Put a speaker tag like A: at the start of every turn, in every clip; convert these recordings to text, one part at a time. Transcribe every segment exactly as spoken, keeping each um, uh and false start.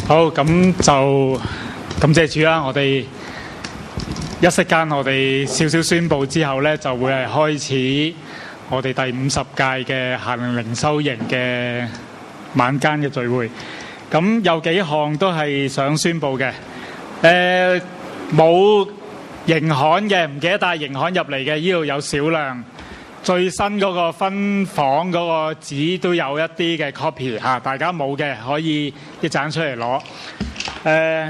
A: 好，咁就感謝主啦！我哋一息間，我哋少少宣佈之後呢，就會係開始我哋第五十屆嘅夏令靈修營嘅晚間嘅聚會。咁有幾項都係想宣佈嘅。誒，冇營刊嘅，唔記得帶營刊入嚟嘅，呢度有少量。最新嗰個分房嗰個紙都有一啲嘅 copy 嚇，大家冇嘅可以一陣出嚟攞。誒，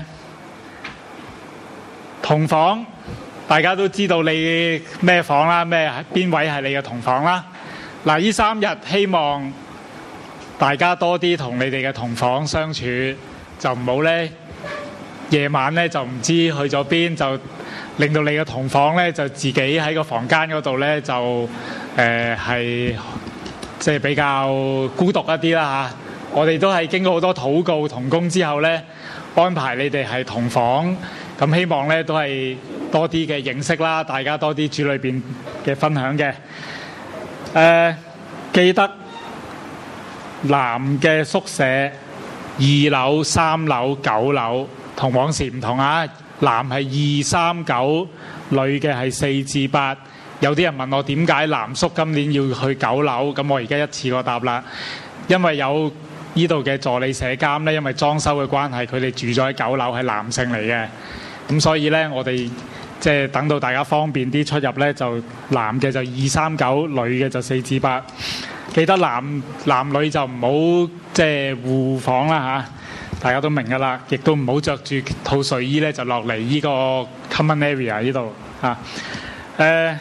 A: 同房大家都知道你咩房啦，咩邊位係你嘅同房啦。嗱，呢三日希望大家多啲同你哋嘅同房相處，就唔好咧夜晚咧就唔知去咗邊，就令到你嘅同房咧就自己喺個房間嗰度咧就誒係即係比較孤獨一啲啦嚇。我哋都係經過好多禱告同工之後咧，安排你哋係同房，咁希望咧都係多啲嘅認識啦，大家多啲主裏邊嘅分享嘅。誒、呃，記得男嘅宿舍二樓、三樓、九樓同往時唔同啊。男係二三九，女嘅係四至八。有啲人問我點解男宿今年要去九樓，咁我而家一次過答啦。因為有呢度嘅助理社監呢，因為裝修嘅關係，佢哋住咗喺九樓，係男性嚟嘅。咁所以呢，我哋即係等到大家方便啲出入呢，就男嘅就二三九，女嘅就四至八。記得男男女就唔好即係互房啦嚇。大家都明㗎啦，亦都唔好着住套睡衣咧就落嚟呢個 common area 呢度嚇。誒，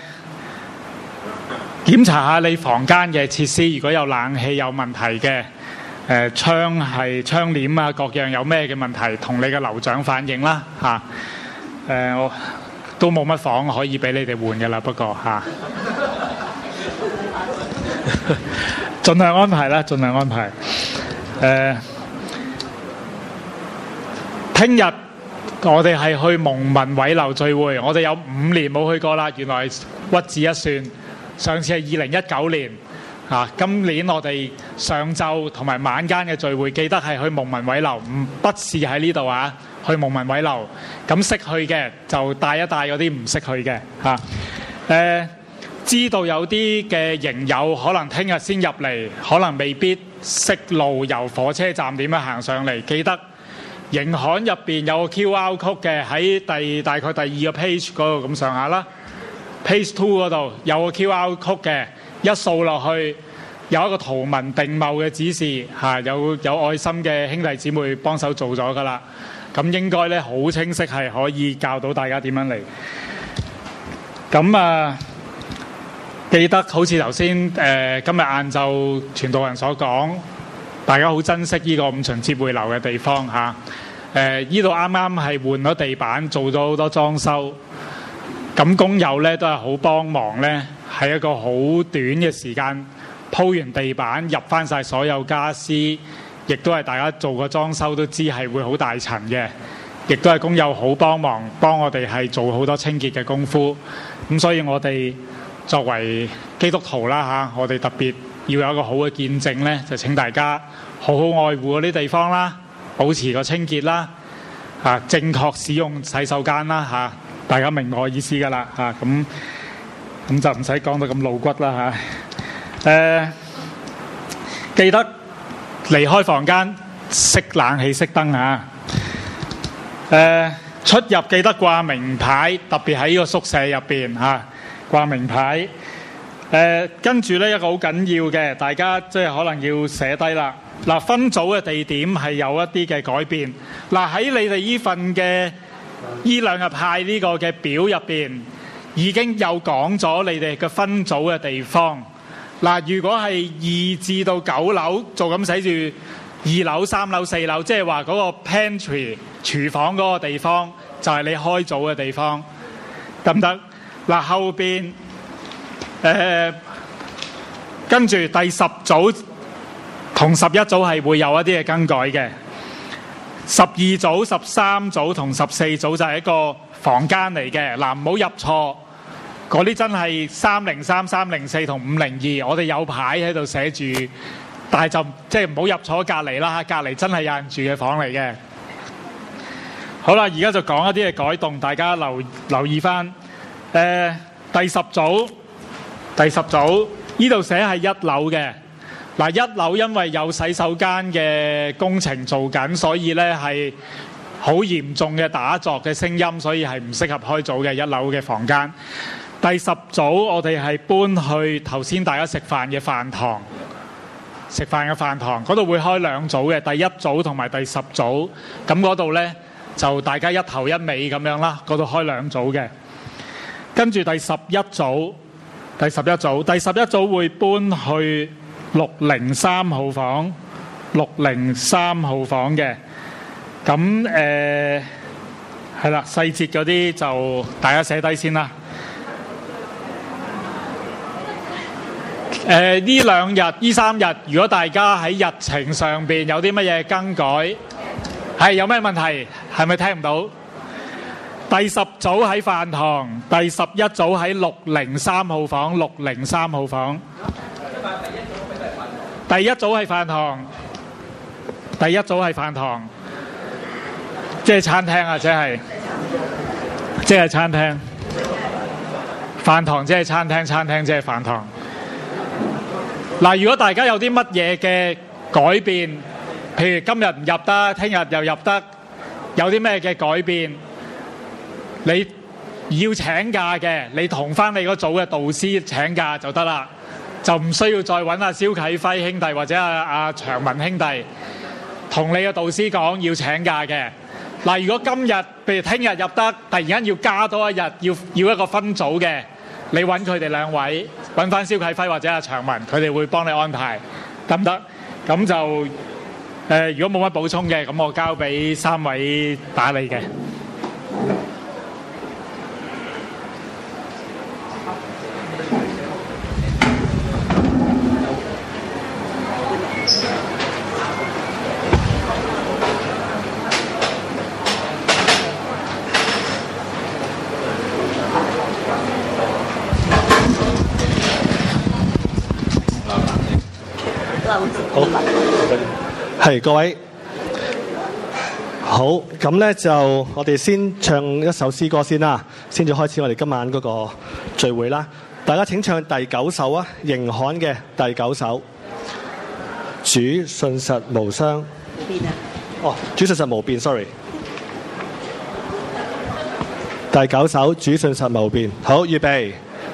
A: 檢查下你房間嘅設施，如果有冷氣有問題嘅，誒窗係窗簾啊各樣有咩嘅問題，同你嘅樓長反映啦嚇。誒，我都冇乜房可以俾你哋換㗎啦，不過嚇，盡量安排啦，盡量安排。誒。聽日我哋係去蒙民委樓聚會，我哋有五年冇去過啦。原來屈指一算，上次係二零一九年，啊，今年我哋上晝同埋晚間嘅聚會，記得係去蒙民委樓，唔不是喺呢度啊，去蒙民委樓。咁識去嘅就帶一帶嗰啲唔識去嘅嚇。誒，知道有啲嘅營友可能聽日先入嚟，可能未必識路由火車站點樣行上嚟，記得。營刊入邊有個 Q R code 嘅，喺第大概第二個 page 嗰度咁上下啦 ，page two 嗰度有個 Q R code 嘅，一掃落去有一個圖文並茂嘅指示嚇，有有愛心嘅兄弟姊妹幫手做咗噶啦，咁應該咧好清晰係可以教到大家點樣嚟。咁啊，記得好似頭先誒今日晏晝傳道人所講。大家好珍惜呢個五旬節匯流嘅地方嚇，誒呢度啱啱係換咗地板，做咗好多裝修，咁工友咧都係好幫忙咧，喺一個好短嘅時間鋪完地板，入翻晒所有家私，亦都係大家做個裝修都知係會好大塵嘅，亦都係工友好幫忙，幫我哋係做好多清潔嘅功夫，咁所以我哋作為基督徒啦嚇，我哋特別要有一個好嘅見證呢，就請大家好好愛護嗰啲地方啦，保持個清潔啦，啊正確使用洗手間啦嚇，大家明我意思㗎啦嚇，咁咁就唔使講到咁露骨啦嚇。誒，記得離開房間熄冷氣熄燈嚇。誒，出入記得掛名牌，特別喺呢個宿舍入邊嚇掛名牌。誒，跟住呢一個好緊要嘅，大家即係可能要寫低啦。嗱，分組嘅地點係有一啲嘅改變。嗱，喺你哋依份嘅依兩日派呢個嘅表入邊，已經有講咗你哋嘅分組嘅地方。嗱，如果係二至到九樓，就咁寫住二樓、三樓、四樓，即係話嗰個 pantry 廚房嗰個地方，就係你開組嘅地方，得唔得？嗱，後邊。誒，跟住第十組同十一組係會有一啲嘅更改嘅。十二組、十三組同十四組就係一個房間嚟嘅。嗱，唔好入錯，嗰啲真係三零三、三零四同五零二，我哋有牌喺度寫住，但係就即係唔好入錯隔離啦。隔離真係有人住嘅房嚟嘅， 好啦，而家就講一啲嘅改動，大家留留意翻。誒、呃，第十組，第十組呢度寫係一樓嘅。嗱，一樓因為有洗手間嘅工程做緊，所以咧係好嚴重嘅打鑿嘅聲音，所以係唔適合開組嘅一樓嘅房間。第十組我哋係搬去頭先大家食飯嘅飯堂，食飯嘅飯堂嗰度會開兩組嘅，第一組同埋第十組。咁嗰度咧就大家一頭一尾咁樣啦，嗰度開兩組嘅。跟住第十一組，第十一組，第十一組會搬去六零三號房，六零三號房嘅。咁誒係啦，細節嗰啲就大家寫低先啦。誒呢兩日、呢三日，如果大家喺日程上邊有啲乜嘢更改，係有咩問題？係咪聽唔到？第十組喺飯堂，第十一組喺六零三號房，六零三號房。第一組係飯堂，第一組係飯堂，即係餐廳啊！即係，即係餐廳。飯堂即係餐廳，餐廳即係飯堂。嗱，如果大家有啲乜嘢嘅改變，譬如今日唔入得，聽日又入得，有啲咩嘅改變，你要請假嘅，你同翻你嗰組嘅導師請假就得啦，就唔需要再揾阿蕭啟輝兄弟或者阿阿長文兄弟同你嘅導師講要請假嘅。嗱，如果今日譬如聽日入得，突然間要加多一日，要要一個分組嘅，你揾佢哋兩位，揾翻蕭啟輝或者阿長文，佢哋會幫你安排，得唔得？咁就誒、呃，如果冇乜補充嘅，咁我交俾三位打理嘅。
B: 好，係各位，好，咁咧就我哋先唱一首詩歌先啦，先至開始我哋今晚嗰個聚會啦。大家請唱第九首啊，盈罕嘅第九首，主信實無雙。邊啊？哦，主信實無變 ，sorry。第九首主信實無變，好，預備，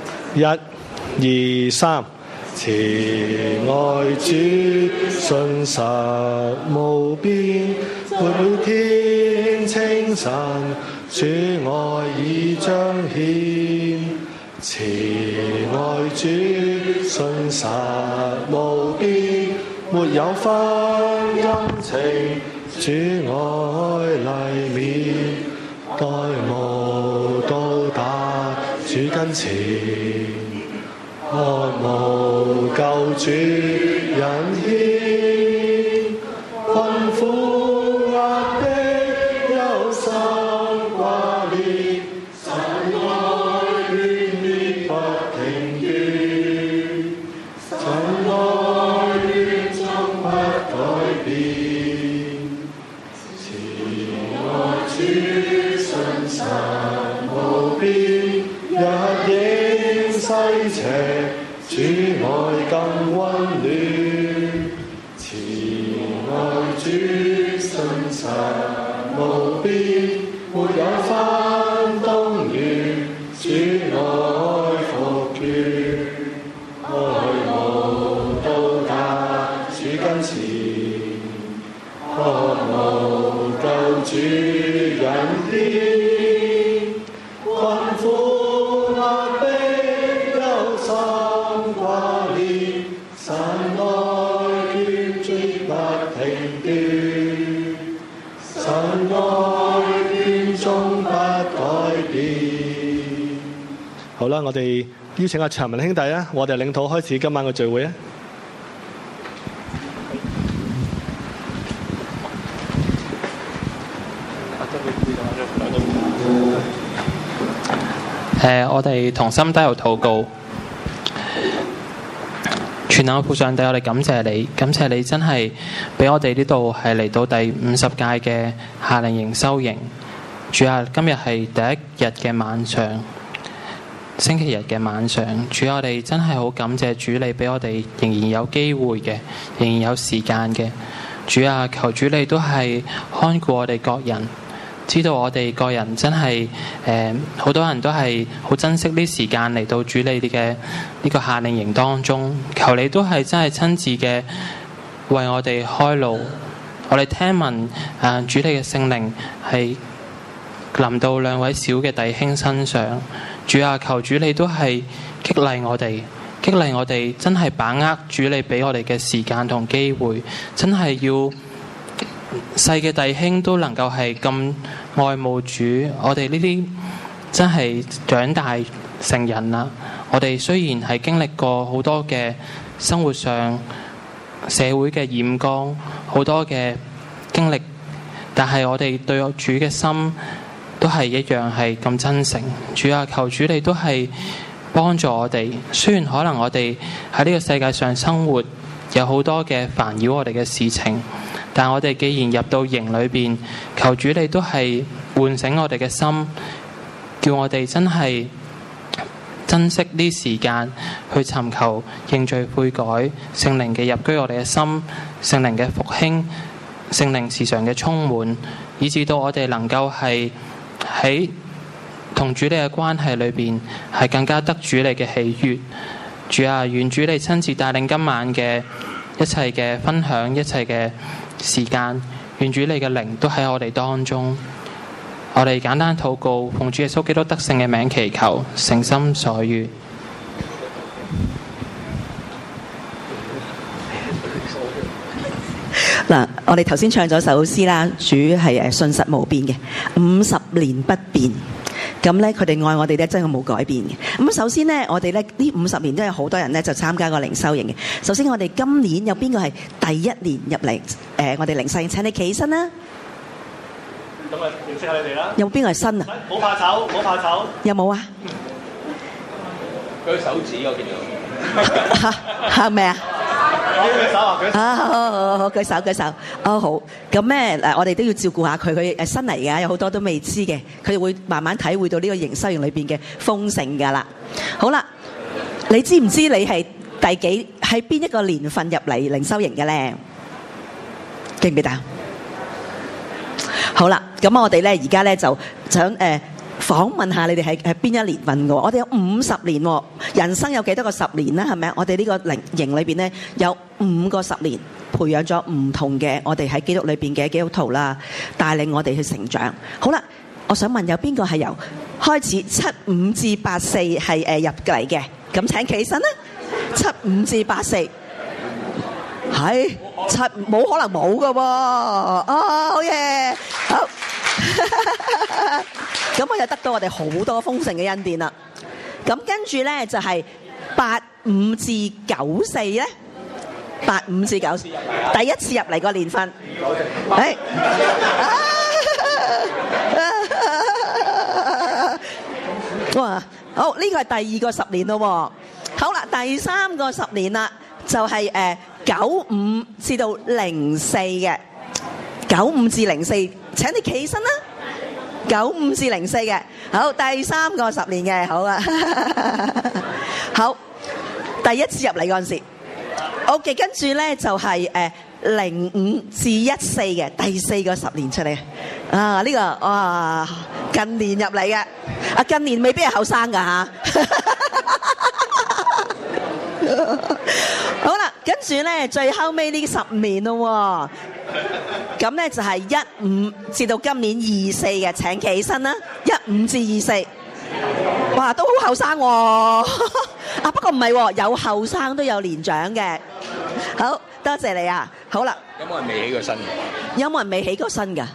B: 一、二、三。慈愛主信實無邊，每天清晨主愛已彰顯。慈愛主信實無邊，沒有分陰晴，主愛勵勉，待無到達主跟前。渴慕救主引牽，困苦壓迫憂心掛念，神愛眷戀不停斷，神愛戀終不改變。慈愛主信實無邊，日影西斜，主愛更溫暖。慈愛主信實無邊，沒有分冬暖，主愛復眷，愛慕到達主跟前，渴慕救主引牽，困苦壓迫憂心掛念，神愛眷絕不停斷，神愛眷終不改變。好啦，我哋邀請阿長文兄弟啊，我哋領導開始今晚嘅聚會啊！
C: 誒、呃，我哋同心低頭禱告，全能嘅父上帝，我哋感謝你，感謝你真係俾我哋呢度係嚟到第五十屆嘅夏令營修營， 主啊，今日係第一日嘅晚上，星期日嘅晚上，主啊，我哋真係好感謝主，你俾我哋仍然有機會嘅，仍然有時間嘅。主啊，求主你都係看顧我哋各人，知道我哋個人真係誒，好、呃、多人都係好珍惜呢時間嚟到主你嘅呢個夏令營當中，求你都係真係親自嘅為我哋開路。我哋聽聞誒、呃、主你嘅聖靈係臨到兩位小嘅弟兄身上，主啊，求主你都係激勵我哋，激勵我哋真係把握主你俾我哋嘅時間同機會，真係要細嘅弟兄都能夠係咁愛慕主。我哋呢啲真係長大成人啦，我哋雖然係經歷過好多嘅生活上社會嘅染缸，好多嘅經歷，但係我哋對主嘅心都係一樣係咁真誠。主啊，求主你都係幫助我哋。雖然可能我哋喺呢個世界上生活有好多嘅煩擾我哋嘅事情，但我哋既然入到營裏邊，求主你都係喚醒我哋嘅心，叫我哋真係珍惜呢時間去尋求認罪悔改，聖靈嘅入居我哋嘅心，聖靈嘅復興，聖靈時常嘅充滿，以致到我哋能夠係喺同主你嘅關係裏邊係更加得主你嘅喜悅。主啊，願主你親自帶領今晚嘅一切嘅分享，一切嘅時間，願主你嘅靈都喺我哋當中。我哋簡單禱告，奉主耶穌基督得勝嘅名祈求，誠心所願。
D: 嗱，我哋頭先唱咗首詩啦，主係誒信實無變嘅，五十年不變。咁咧，佢哋愛我哋咧，真係冇改變嘅。咁首先咧，我哋咧呢五十年都有好多人咧就參加過靈修營嘅。首先，我哋今年有邊個係第一年入嚟？誒、呃，我哋靈修營，請你企起身啦。
B: 咁啊，認識下你哋啦。
D: 有邊個係新啊？
B: 唔好怕醜，唔好怕醜。
D: 有冇啊？
E: 舉手指我見到。
D: 係咪啊？
B: 舉手啊！舉手。
D: 啊，好好好好，舉手舉手。哦，好。咁咧誒，我哋都要照顧下佢，佢誒新嚟㗎，有好多都未知嘅，佢哋會慢慢體會到呢個營修營裏邊嘅豐盛㗎啦。好啦，你知唔知你係第幾喺邊一個年份入嚟靈修營嘅咧？記唔記得？好啦，咁我哋咧而家咧就想誒、呃、訪問下你哋係係邊一年份嘅喎？我哋有五十年喎，人生有幾多個十年啦？係咪？我哋呢個靈營裏邊咧有五個十年，培養咗唔同嘅我哋喺基督裏邊嘅基督徒啦，帶領我哋去成長。好啦，我想問有邊個係由開始七五至八四係誒入嚟嘅？咁請企起身啦，七五至八四。係七冇可能冇噶喎，啊好嘢，好，咁我就得到我哋好多豐盛嘅恩典啦。咁跟住咧就係八五至九四咧，八五至九四，第一次入嚟個年份，係，哇，好呢個係第二個十年咯，好啦，第三個十年啦，就係誒。九五至到零四嘅，九五至零四，請你企起身啦。九五至零四嘅，好，第三個十年嘅，好啊，好，第一次入嚟嗰陣時 ，OK， 跟住咧就係誒零五至一四嘅第四個十年出嚟，啊呢、這個哇近年入嚟嘅，啊近年未必係後生噶吓。好啦，跟住咧最後尾呢十年咯，咁咧就係一五至到今年二四嘅，請企起身啦，一五至二四，哇都好後生喎，啊不過唔係喎，有後生都有年長嘅，好多謝你啊，好啦，
E: 有冇人未起過身嘅？
D: 有冇人未起過身㗎？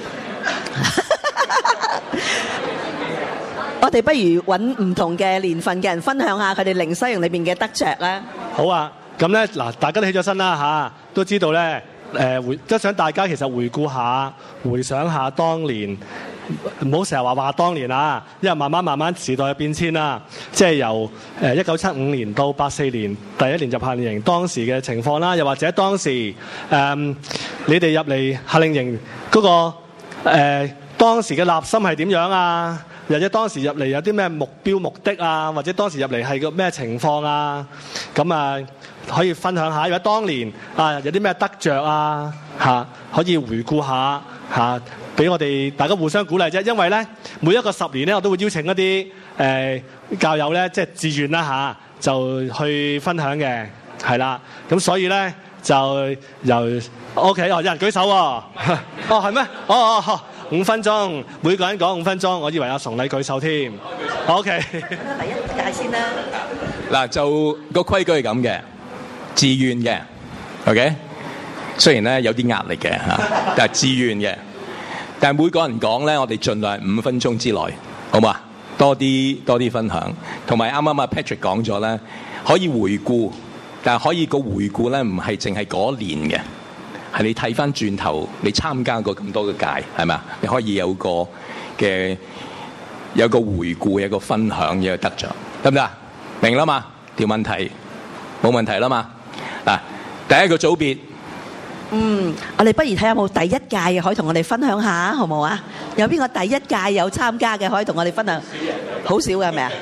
D: 我哋不如揾唔同嘅年份嘅人分享下佢哋靈修營裏邊嘅得着啦。
B: 好啊，咁咧嗱，大家都起咗身啦嚇，都知道咧誒回，即係想大家其實回顧下、回想下當年，唔好成日話話當年啊，因為慢慢慢慢時代嘅變遷啦，即係由誒一九七五年到八四年第一年入夏令營當時嘅情況啦，又或者當時誒、呃、你哋入嚟夏令營嗰個誒當時嘅立心係點樣啊？或者當時入嚟有啲咩目標目的啊？或者當時入嚟係個咩情況啊？咁啊可以分享下。或者當年啊有啲咩得着啊？嚇可以回顧下嚇，俾我哋大家互相鼓勵啫。因為咧每一個十年咧，我都會邀請一啲誒、呃、教友咧，即係自願啦嚇，就去分享嘅，係啦。咁所以咧就由 OK 哦，有人舉手喎、哦，哦係咩？哦哦。哦五分鐘，每個人講五分鐘。我以為阿崇禮舉手添。OK。第
D: 一屆先啦。
E: 嗱，就個規矩係咁嘅，自願嘅 ，OK。雖然咧有啲壓力嘅嚇，但係自願嘅。但係每個人講咧，我哋盡量五分鐘之內，好嘛？多啲多啲分享，同埋啱啱阿 Patrick 講咗咧，可以回顧，但係可以個回顧咧唔係淨係嗰年嘅。係你睇翻轉頭，你參加過咁多嘅屆，係咪啊？你可以有個嘅有個回顧，有個分享，有個得着，得唔得啊？明啦嘛？條問題冇問題啦嘛？嗱，第一個組別，
D: 嗯，我哋不如睇下有冇第一屆嘅可以同我哋分享下，好冇啊？有邊個第一屆有參加嘅可以同我哋分享？好少嘅係咪啊？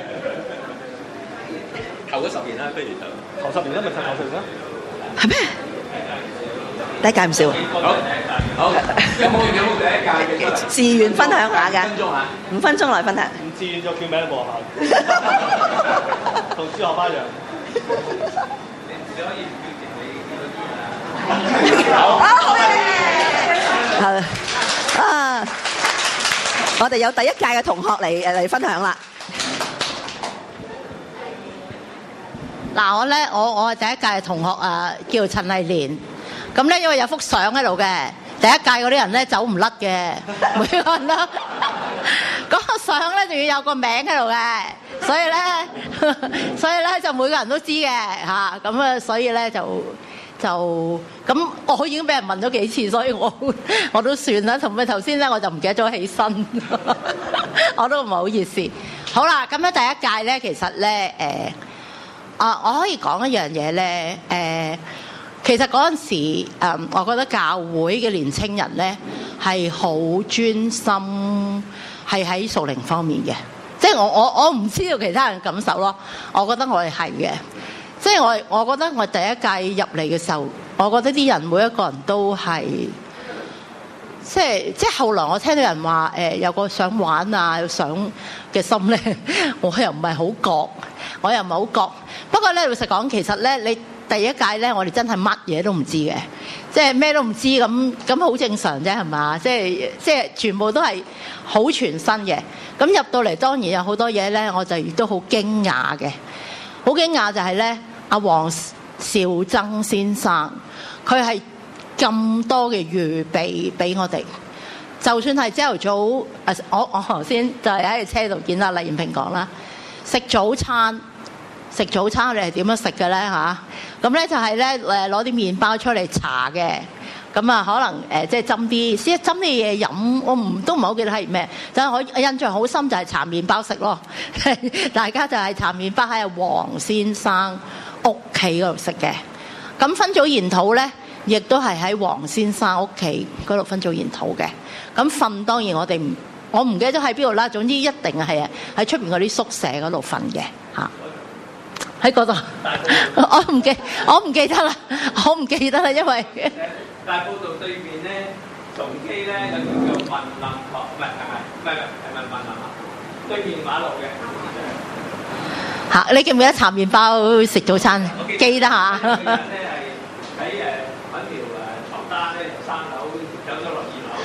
E: 頭嗰十年啦，不如就
B: 頭十年啦，咪頭十年啦。
D: 係咩？第一屆唔少啊！
E: 好，好，有冇有冇第一屆嘅？
D: 自願分享下㗎，
E: 五分鐘嚇，
D: 五分鐘來分享。
B: 唔自願就叫名冇效，同朱學班一樣。
E: 你可以決定你幾多啲啊？
D: 啊好嘅，係啊！我哋有第一屆嘅同學嚟誒嚟分享啦。
F: 嗱，我咧，我我係第一屆嘅同學啊，叫陳麗蓮。咁咧，因為有幅相喺度嘅，第一屆嗰啲人咧走唔甩嘅，每個人都嗰個相咧仲要有個名喺度嘅，所以咧，所以咧就每個人都知嘅嚇。咁啊，所以咧就就咁，我已經俾人問咗幾次，所以我我都算啦。同埋頭先咧，我就唔記得咗起身，我都唔係好意思。好啦，咁咧第一屆咧，其實咧誒啊，我可以講一樣嘢咧誒。呃其實嗰陣時，誒，我覺得教會嘅年青人咧係好專心，係喺屬靈方面嘅。即係我我我唔知道其他人感受咯。我覺得我哋係嘅。即係我我覺得我第一屆入嚟嘅時候，我覺得啲人每一個人都係，即係即係後來我聽到人話誒、呃、有個想玩啊想嘅心咧，我又唔係好覺，我又唔係好覺。不過咧老實講，其實咧你。第一屆咧，我哋真係乜嘢都唔知嘅，即係咩都唔知咁，咁好正常啫，係嘛？即係即係全部都係好全新嘅。咁入到嚟當然有好多嘢咧，我就亦都好驚訝嘅。好驚訝就係咧，阿黃兆曾先生，佢係咁多嘅預備俾我哋。就算係朝頭早，誒我我頭先就係喺車度見阿黎延平講啦，食早餐。食早餐你係點樣食嘅咧嚇？咁咧就係咧誒攞啲麵包出嚟搽嘅，咁啊可能誒即係斟啲，先斟啲嘢飲。我唔都唔係好記得係咩，但係我印象好深就係搽麵包食咯。大家就係搽麵包喺黃先生屋企嗰度食嘅。咁分組研討咧，亦都係喺黃先生屋企嗰度分組研討嘅。咁瞓當然我哋唔，我唔記得咗喺邊度啦。總之一定係啊喺出邊嗰啲宿舍嗰度瞓嘅嚇。喺嗰度，我唔記，我唔記得啦，我唔記得啦，因為
E: 大埔道對面咧，崇基咧有條叫文林堂，唔係係咪？唔係唔係係咪文林啊？對面馬路嘅
F: 嚇，你記唔記得搽麵包食早餐？記得嚇。
E: 有人咧係喺誒揾條誒床單咧，由三樓走咗落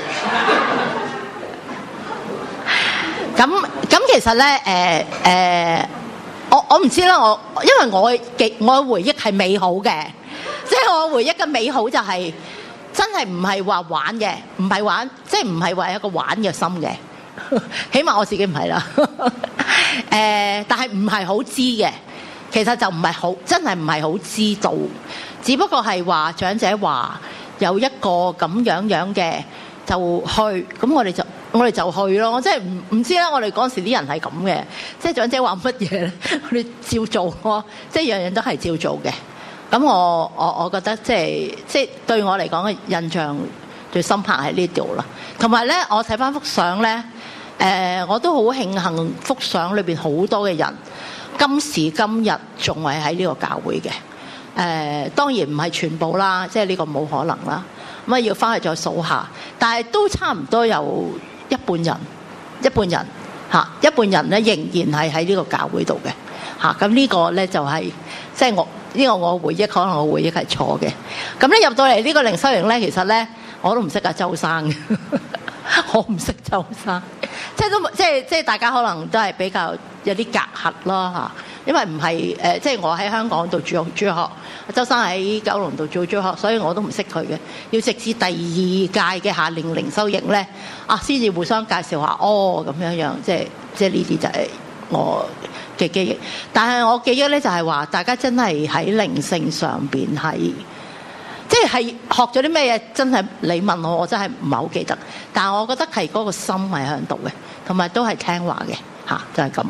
E: 二樓嘅。
F: 咁咁其實咧誒誒。我我唔知啦，我因為我嘅我嘅回憶係美好嘅，即係我回憶嘅美好就係、是、真係唔係話玩嘅，唔係玩，即係唔係話一個玩嘅心嘅，起碼我自己唔係啦。誒、呃，但係唔係好知嘅，其實就唔係好，真係唔係好知道，只不過係話長者話有一個咁樣樣嘅就去，咁我哋就。我哋就去咯，即係唔唔知啦。我哋嗰陣時啲人係咁嘅，即係長者話乜嘢咧，我哋照做咯，即係樣樣都係照做嘅。咁我我我覺得即係即係對我嚟講嘅印象最深刻喺呢度啦。同埋咧，我睇翻幅相咧，誒、呃，我都好慶幸幅相裏邊好多嘅人，今時今日仲係喺呢個教會嘅。誒、呃，當然唔係全部啦，即係呢個冇可能啦。咁啊，要翻去再數下，但係都差唔多有一半人，一半人嚇，一半人咧仍然係喺呢個教會度嘅嚇。咁呢個咧就係即係我呢、這個我回憶，可能我回憶係錯嘅。咁咧入到嚟呢個靈修營咧，其實咧我都唔識阿周生嘅，我唔識周生，即係都即係即係大家可能都係比較有啲隔閡咯嚇。因為唔係誒，即係我喺香港度住住學，周生喺九龍度做住學，所以我都唔識佢嘅。要直至第二屆嘅夏令靈修營咧，啊，先至互相介紹下，哦咁樣樣，即係即係呢啲就係我嘅記憶。但係我記憶咧就係話，大家真係喺靈性上邊係，即係係學咗啲咩嘢？真係你問我，我真係唔係好記得。但係我覺得係嗰個心係喺度嘅，同埋都係聽話嘅嚇，就係咁。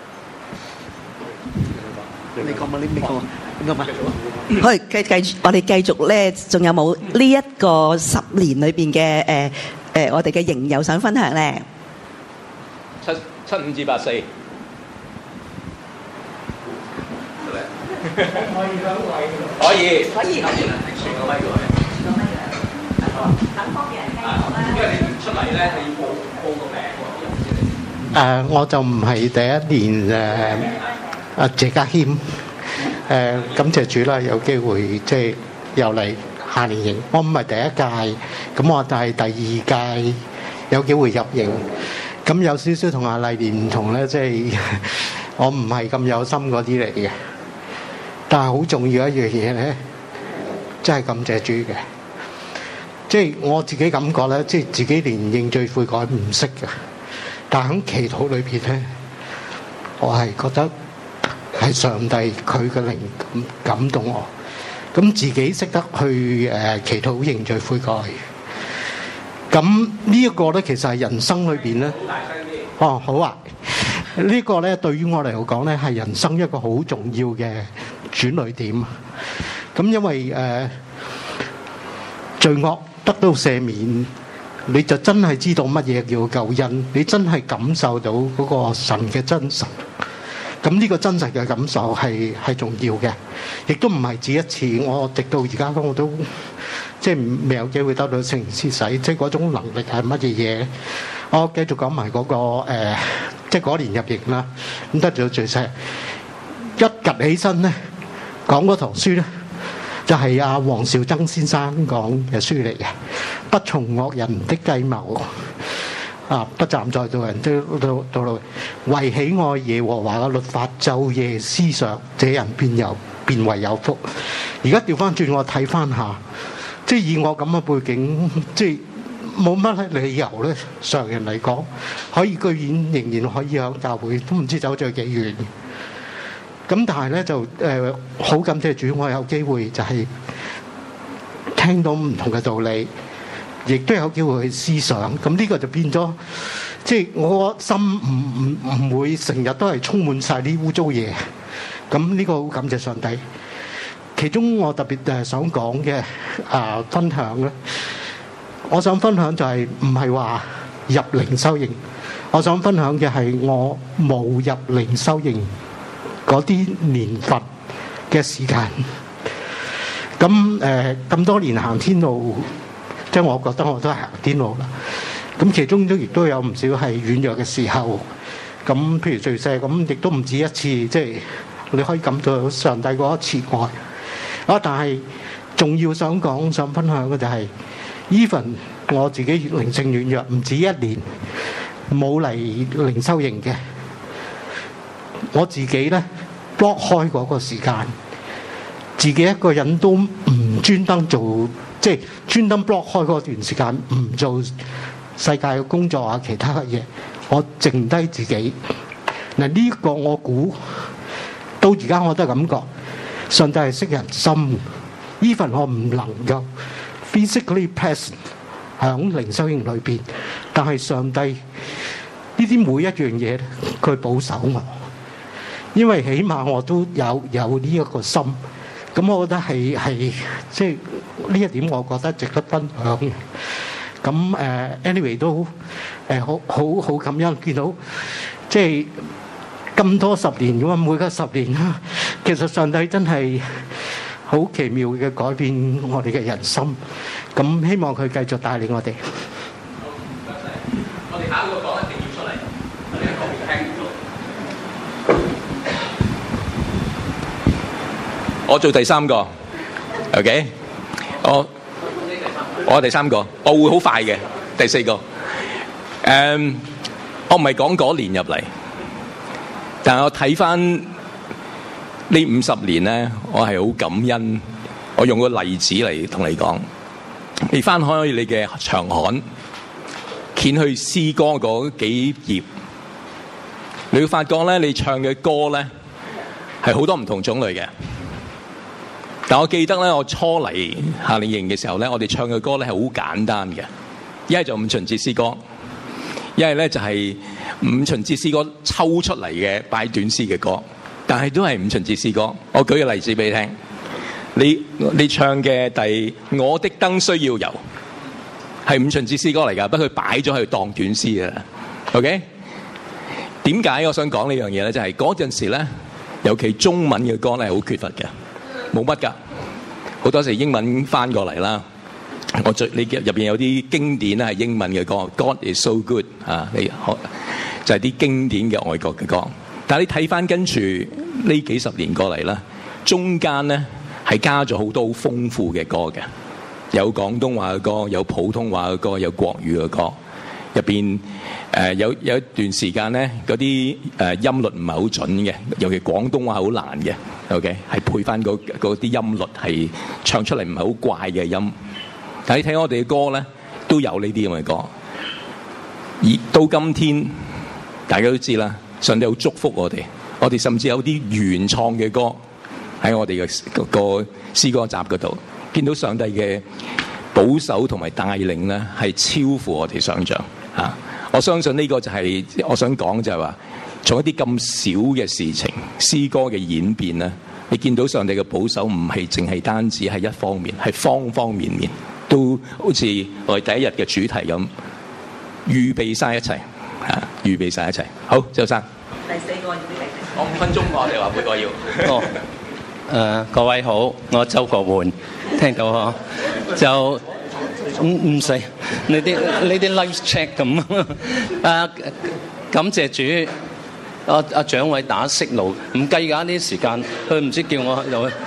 D: 你講嘛？你你講，你講嘛？好，繼繼續，我哋繼續咧，仲有冇呢一個十年裏邊嘅誒誒，我哋嘅營友想分享咧？
E: 七七五至八四，可以可以可以，傳個咪過嚟，等方便人聽到啦。因為你唔出嚟咧，係要報報個名喎。
G: 誒，我就唔係第一年誒。阿謝家謙，誒、呃、感謝主啦，有機會即係又嚟夏令營。我唔係第一屆，咁我但係第二屆有機會入營。咁有少少同阿麗蓮唔同咧，即係我唔係咁有心嗰啲嚟嘅。但係好重要一樣嘢咧，真係感謝主嘅。即係我自己感覺咧，即係自己連認罪悔改唔識嘅，但喺祈禱裏邊咧，我係覺得。係上帝佢嘅靈感感動我，咁自己識得去誒祈禱認罪悔改。咁呢一個咧，其實係人生裏邊咧。哦，好啊！呢個咧對於我嚟講咧，係人生一個好重要嘅轉捩點。咁因為誒罪惡得到赦免，你就真係知道乜嘢叫救恩，你真係感受到嗰個神嘅真實。咁呢個真實嘅感受係係重要嘅，亦都唔係只一次。我直到而家我都即係未有機會得到聖靈施洗，即係嗰種能力係乜嘢嘢？我繼續講埋嗰個誒，即係嗰年入營啦，咁得咗最細一趌起身咧，講嗰堂書咧，就係阿黃兆曾先生講嘅書嚟嘅，不從惡人的計謀。啊！不站在道人的道路，為喜愛耶和華嘅律法，晝夜思想，這人便有便為有福。而家調翻轉，我睇翻下，即係以我咁嘅背景，即係冇乜理由咧。常人嚟講，可以居然仍然可以喺教會，都唔知走咗幾遠。咁但係咧就誒好感謝主，我有機會就係聽到唔同嘅道理。亦都有機會去思想，咁呢個就變咗，即係我個心唔唔唔會成日都係充滿晒啲污糟嘢。咁呢個好感謝上帝。其中我特別誒想講嘅啊分享咧，我想分享就係唔係話入靈修營，我想分享嘅係我冇入靈修營嗰啲年份嘅時間。咁誒咁多年行天路。即係我覺得我都係行天路啦，咁其中都亦都有唔少係軟弱嘅時候，咁譬如最細咁，亦都唔止一次，即係你可以感到上帝嗰一慈愛。啊，但係仲要想講、想分享嘅就係，even我自己靈性軟弱，唔止一年冇嚟靈修營嘅，我自己咧 block 開嗰個時間，自己一個人都唔專登做。即係專登 block 開嗰段時間，唔做世界嘅工作啊，其他嘅嘢，我剩低自己。嗱呢個我估到而家我都係感覺，上帝係識人心。even 我唔能夠 physically present 喺靈修營裏邊，但係上帝呢啲每一樣嘢，佢保守我，因為起碼我都有有呢一個心。咁我覺得係係即係呢一點，我覺得值得分享嘅。 咁誒 anyway 都誒好好好感恩見到，即係咁多十年咁啊，每個十年啦，其實上帝真係好奇妙嘅改變我哋嘅人心。咁希望佢繼續帶領我哋。
E: 我哋下一個講一定要出嚟，我哋喺後面聽。我做第三個 ，OK？我我第三個，我會好快嘅。第四個，誒，我唔係講嗰年入嚟，但係我睇翻呢五十年咧，我係好感恩。我用個例子嚟同你講，你翻開你嘅長刊，掀去詩歌嗰幾頁，你會發覺咧，你唱嘅歌咧係好多唔同種類嘅。但我記得咧，我初嚟夏令營嘅時候咧，我哋唱嘅歌咧係好簡單嘅，一係就五旬節詩歌，一係咧就係五旬節詩歌抽出嚟嘅擺短詩嘅歌，但係都係五旬節詩歌。我舉個例子俾你聽，你你唱嘅第我的燈需要油係五旬節詩歌嚟㗎，不過佢擺咗去當短詩嘅啦。OK？點解我想講呢樣嘢咧？就係嗰陣時咧，尤其中文嘅歌咧係好缺乏嘅。冇乜㗎，好多時英文翻過嚟啦。我最你入邊有啲經典咧係英文嘅歌 ，God is so good 啊，你就係啲經典嘅外國嘅歌。但係你睇翻跟住呢幾十年過嚟啦，中間咧係加咗好多好豐富嘅歌嘅，有廣東話嘅歌，有普通話嘅歌，有國語嘅歌。入邊誒有有一段時間咧，嗰啲誒音律唔係好準嘅，尤其廣東話好難嘅。OK， 係配翻嗰嗰啲音律係唱出嚟唔係好怪嘅音。但係你睇我哋嘅歌咧，都有呢啲咁嘅歌。而到今天，大家都知啦，上帝好祝福我哋，我哋甚至有啲原創嘅歌喺我哋嘅個詩歌集嗰度，見到上帝嘅保守同埋帶領咧，係超乎我哋想象。啊！我相信呢個就係、是、我想講就係話，從一啲咁少嘅事情，詩歌嘅演變咧，你見到上帝嘅保守唔係淨係單止係一方面，係方方面面都好似我哋第一日嘅主題咁，預備晒一齊啊！預備晒一齊。好，周生。
D: 第四個要嚟。
E: 我五分鐘，我哋話每個要。
H: 哦，誒、呃、各位好，我周國煥，聽到呵，就。唔唔使，你啲你啲 live check 咁啊！感謝主，阿阿蔣偉打息路，唔計㗎呢啲時間，佢唔知叫我喺度。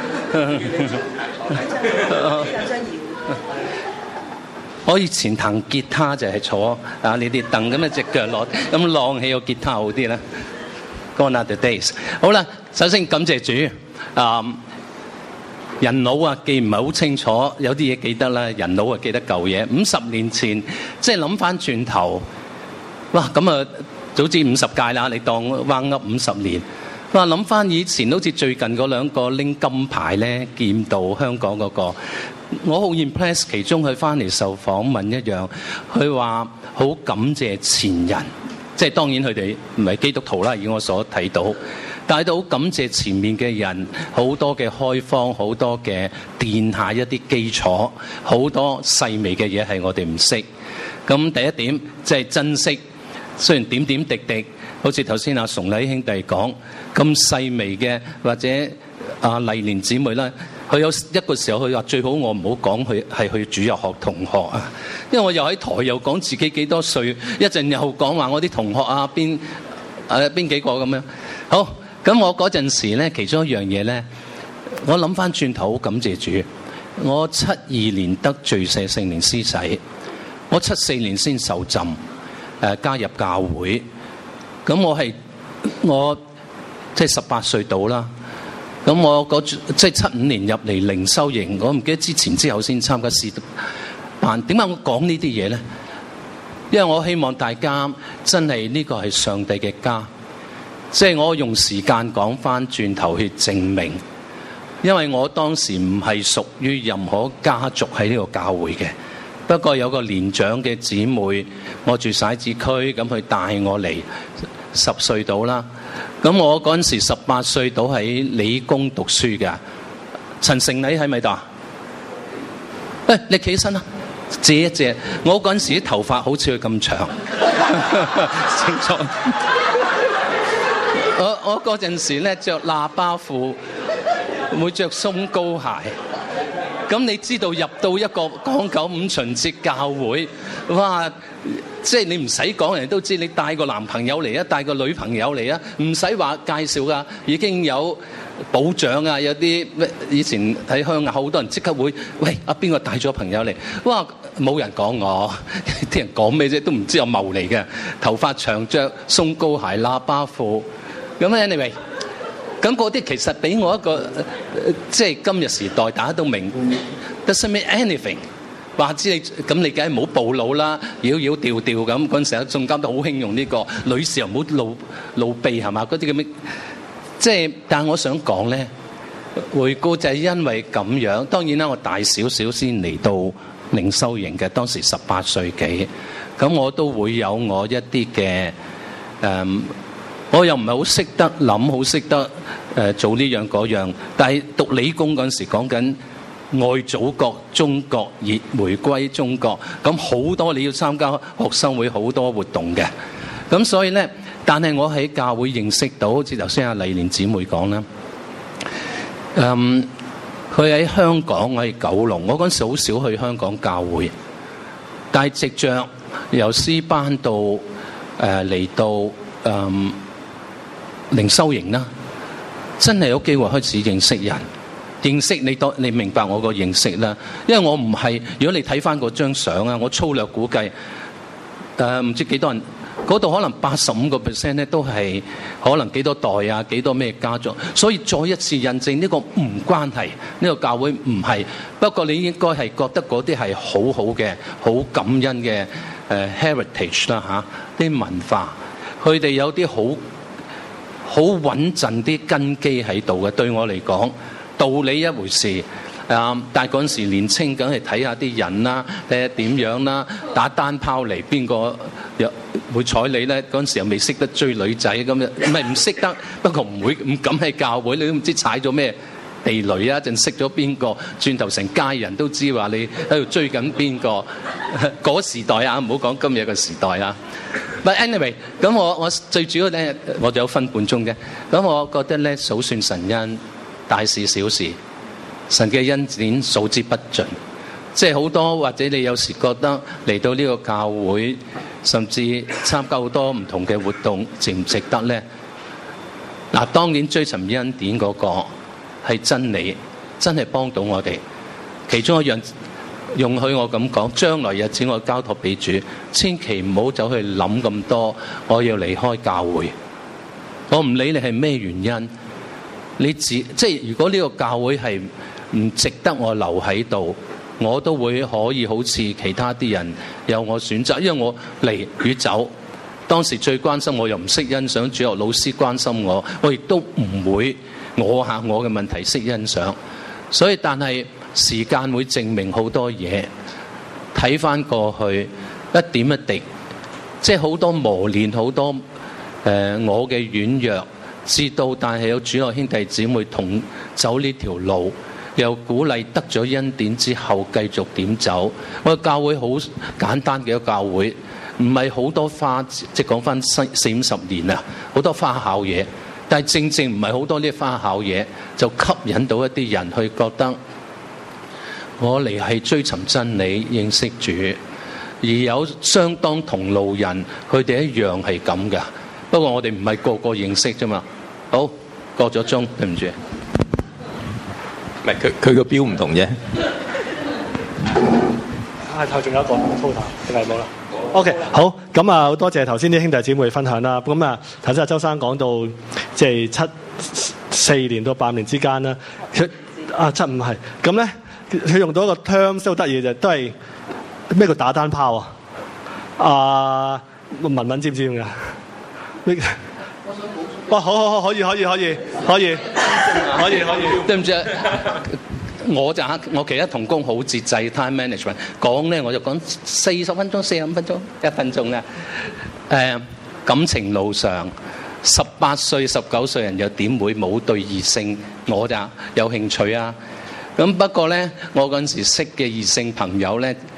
H: 我以前彈吉他就係坐啊呢啲凳咁啊，隻腳落咁晾起個吉他好啲啦。Gone are the days。好啦，首先感謝主啊！人腦啊，記唔係好清楚，有啲嘢記得啦。人腦啊，記得舊嘢。五十年前，即係諗翻轉頭，哇！咁啊，早知五十屆啦，你當彎噏五十年。哇！諗翻以前，好似最近嗰兩個拎金牌咧，劍道香港嗰個，我好 impress。其中佢翻嚟受訪問一樣，佢話好感謝前人，即係當然佢哋唔係基督徒啦，以我所睇到。但係都好感謝前面嘅人，好多嘅開荒，好多嘅奠下一啲基礎，好多細微嘅嘢係我哋唔識。咁第一點即係珍惜，雖然點點滴滴，好似頭先阿崇禮兄弟講咁細微嘅，或者阿麗蓮姊妹啦，佢有一個時候佢話最好我唔好講佢係去主日學同學啊，因為我又喺台又講自己幾多歲，一陣又講話我啲同學啊邊誒邊幾個咁樣。好。咁我嗰陣時咧，其中一樣嘢咧，我諗翻轉頭，好感謝主。我七二年得罪社聖靈施洗，我七四年先受浸，誒、呃、加入教會。咁我係我即係十八歲到啦。咁我嗰即係七五年入嚟靈修營，我唔記得之前之後先參加試辦。點解我講呢啲嘢咧？因為我希望大家真係呢個係上帝嘅家。即係我用時間講翻轉頭去證明，因為我當時唔係屬於任何家族喺呢個教會嘅，不過有個年長嘅姊妹，我住徙置區，咁佢帶我嚟十歲到啦。咁我嗰陣時十八歲到喺理工讀書嘅，陳成禮喺咪度啊？誒，你企起身啦！ 借一借。我嗰陣時啲頭髮好似佢咁長，清楚。我我嗰陣時咧著喇叭褲，會着鬆高鞋。咁你知道入到一個港九五旬節教會，哇！即係你唔使講，人都知你帶個男朋友嚟啊，帶個女朋友嚟啊，唔使話介紹噶，已經有保障啊，有啲以前喺鄉下好多人即刻會，喂，啊邊個帶咗朋友嚟？哇！冇人講我，啲人講咩啫？都唔知有謀嚟嘅，頭髮長着鬆高鞋、喇叭褲，咁 anyway。咁嗰啲其實俾我一個，呃、即係今日時代大家都明 ，doesn't mean anything。話知你咁你梗係唔好暴露啦，妖妖調調咁嗰陣時，仲監都好興用呢、呢個女士又唔好露露鼻係嘛？嗰啲咁嘅，即係但係我想講咧，回顧就係因為咁樣。當然啦，我大少少先嚟到靈修營嘅，當時十八歲幾，咁我都會有我一啲嘅誒。嗯我又唔係好識得諗，好識得誒、呃、做呢樣嗰樣。但係讀理工嗰陣時講緊愛祖國、中國熱回歸中國，咁好多你要參加學生會好多活動嘅。咁所以咧，但係我喺教會認識到，好似頭先阿麗蓮姊妹講啦，嗯，佢喺香港，我喺九龍，我嗰陣時好少去香港教會，但係藉著由詩班到誒嚟到嗯。靈修營啦，真係有機會開始認識人，認識你當你明白我個認識啦。因為我唔係，如果你睇翻嗰張相啊，我粗略估計，誒、呃、唔知幾多人，嗰度可能八十五個 percent 咧都係可能幾多代啊，幾多咩家族。所以再一次印證呢個唔關係，呢、呢個教會唔係。不過你應該係覺得嗰啲係好好嘅、好感恩嘅誒、呃、heritage 啦、啊、嚇，啲文化，佢哋有啲好。好穩陣啲根基喺度嘅，對我嚟講，道理一回事。啊、嗯，但係嗰陣時年青，梗係睇下啲人啦，睇下點樣啦，打單拋嚟邊個又會睬你咧？嗰陣時又未識得追女仔咁樣，唔係唔識得，不過唔會唔敢喺教會，你都唔知踩咗咩地雷啊！陣識咗邊個，轉頭成家人都知話你喺度追緊邊個。嗰時代啊，唔好講今日嘅時代啊。But anyway， 咁我我最主要咧，我就有分半鐘嘅。咁我覺得咧，數算神恩，大事小事，神嘅恩典數之不盡。即係好多或者你有時覺得嚟到呢個教會，甚至參加好多唔同嘅活動，值唔值得咧？嗱，當然追尋恩典嗰個係真理，真係幫到我哋。其中一樣。容許我咁講，將來日子我交託俾主，千祈唔好走去諗咁多。我要離開教會，我唔理你係咩原因，你自即係如果呢個教會係唔值得我留喺度，我都會可以好似其他啲人有我選擇，因為我嚟與走。當時最關心我又唔識欣賞，主學老師關心我，我亦都唔會我嚇我嘅問題識欣賞，所以但係。時間會證明好多嘢，睇翻過去一點一滴，即係好多磨練，好多誒、呃、我嘅軟弱，知道但係有主內兄弟姊妹同走呢條路，又鼓勵得咗恩典之後繼續點走。我個教會好簡單嘅一個教會，唔係好多花，即係講翻四四五十年啊，好多花巧嘢，但係正正唔係好多呢啲花巧嘢，就吸引到一啲人去覺得。我嚟係追尋真理、認識主，而有相當同路人，佢哋一樣係咁噶。不過我哋唔係個個認識啫嘛。好，過咗鐘，對唔住。
E: 唔係佢佢個標唔同啫。
I: 啊，頭仲有一個粗頭，定係冇啦 ？OK， 好。咁啊，好多謝頭先啲兄弟姊妹分享啦。咁啊，頭先阿周生講到即係七四年到八年之間啦。佢啊七五係咁咧。佢用到一個 term 都好得意嘅，都係咩叫打單拋啊？啊，文文知唔知㗎？咩？哇！好好好，可以可以可以可以可以可以。
H: 對唔住，我就我其實同工好節制 time management， 講咧我就講四十分鐘、四十五分鐘、一分鐘啦。誒，感情路上，十八歲、十九歲人又點會冇對異性我就有興趣啊？咁不過咧，我嗰陣時識嘅異性朋友咧，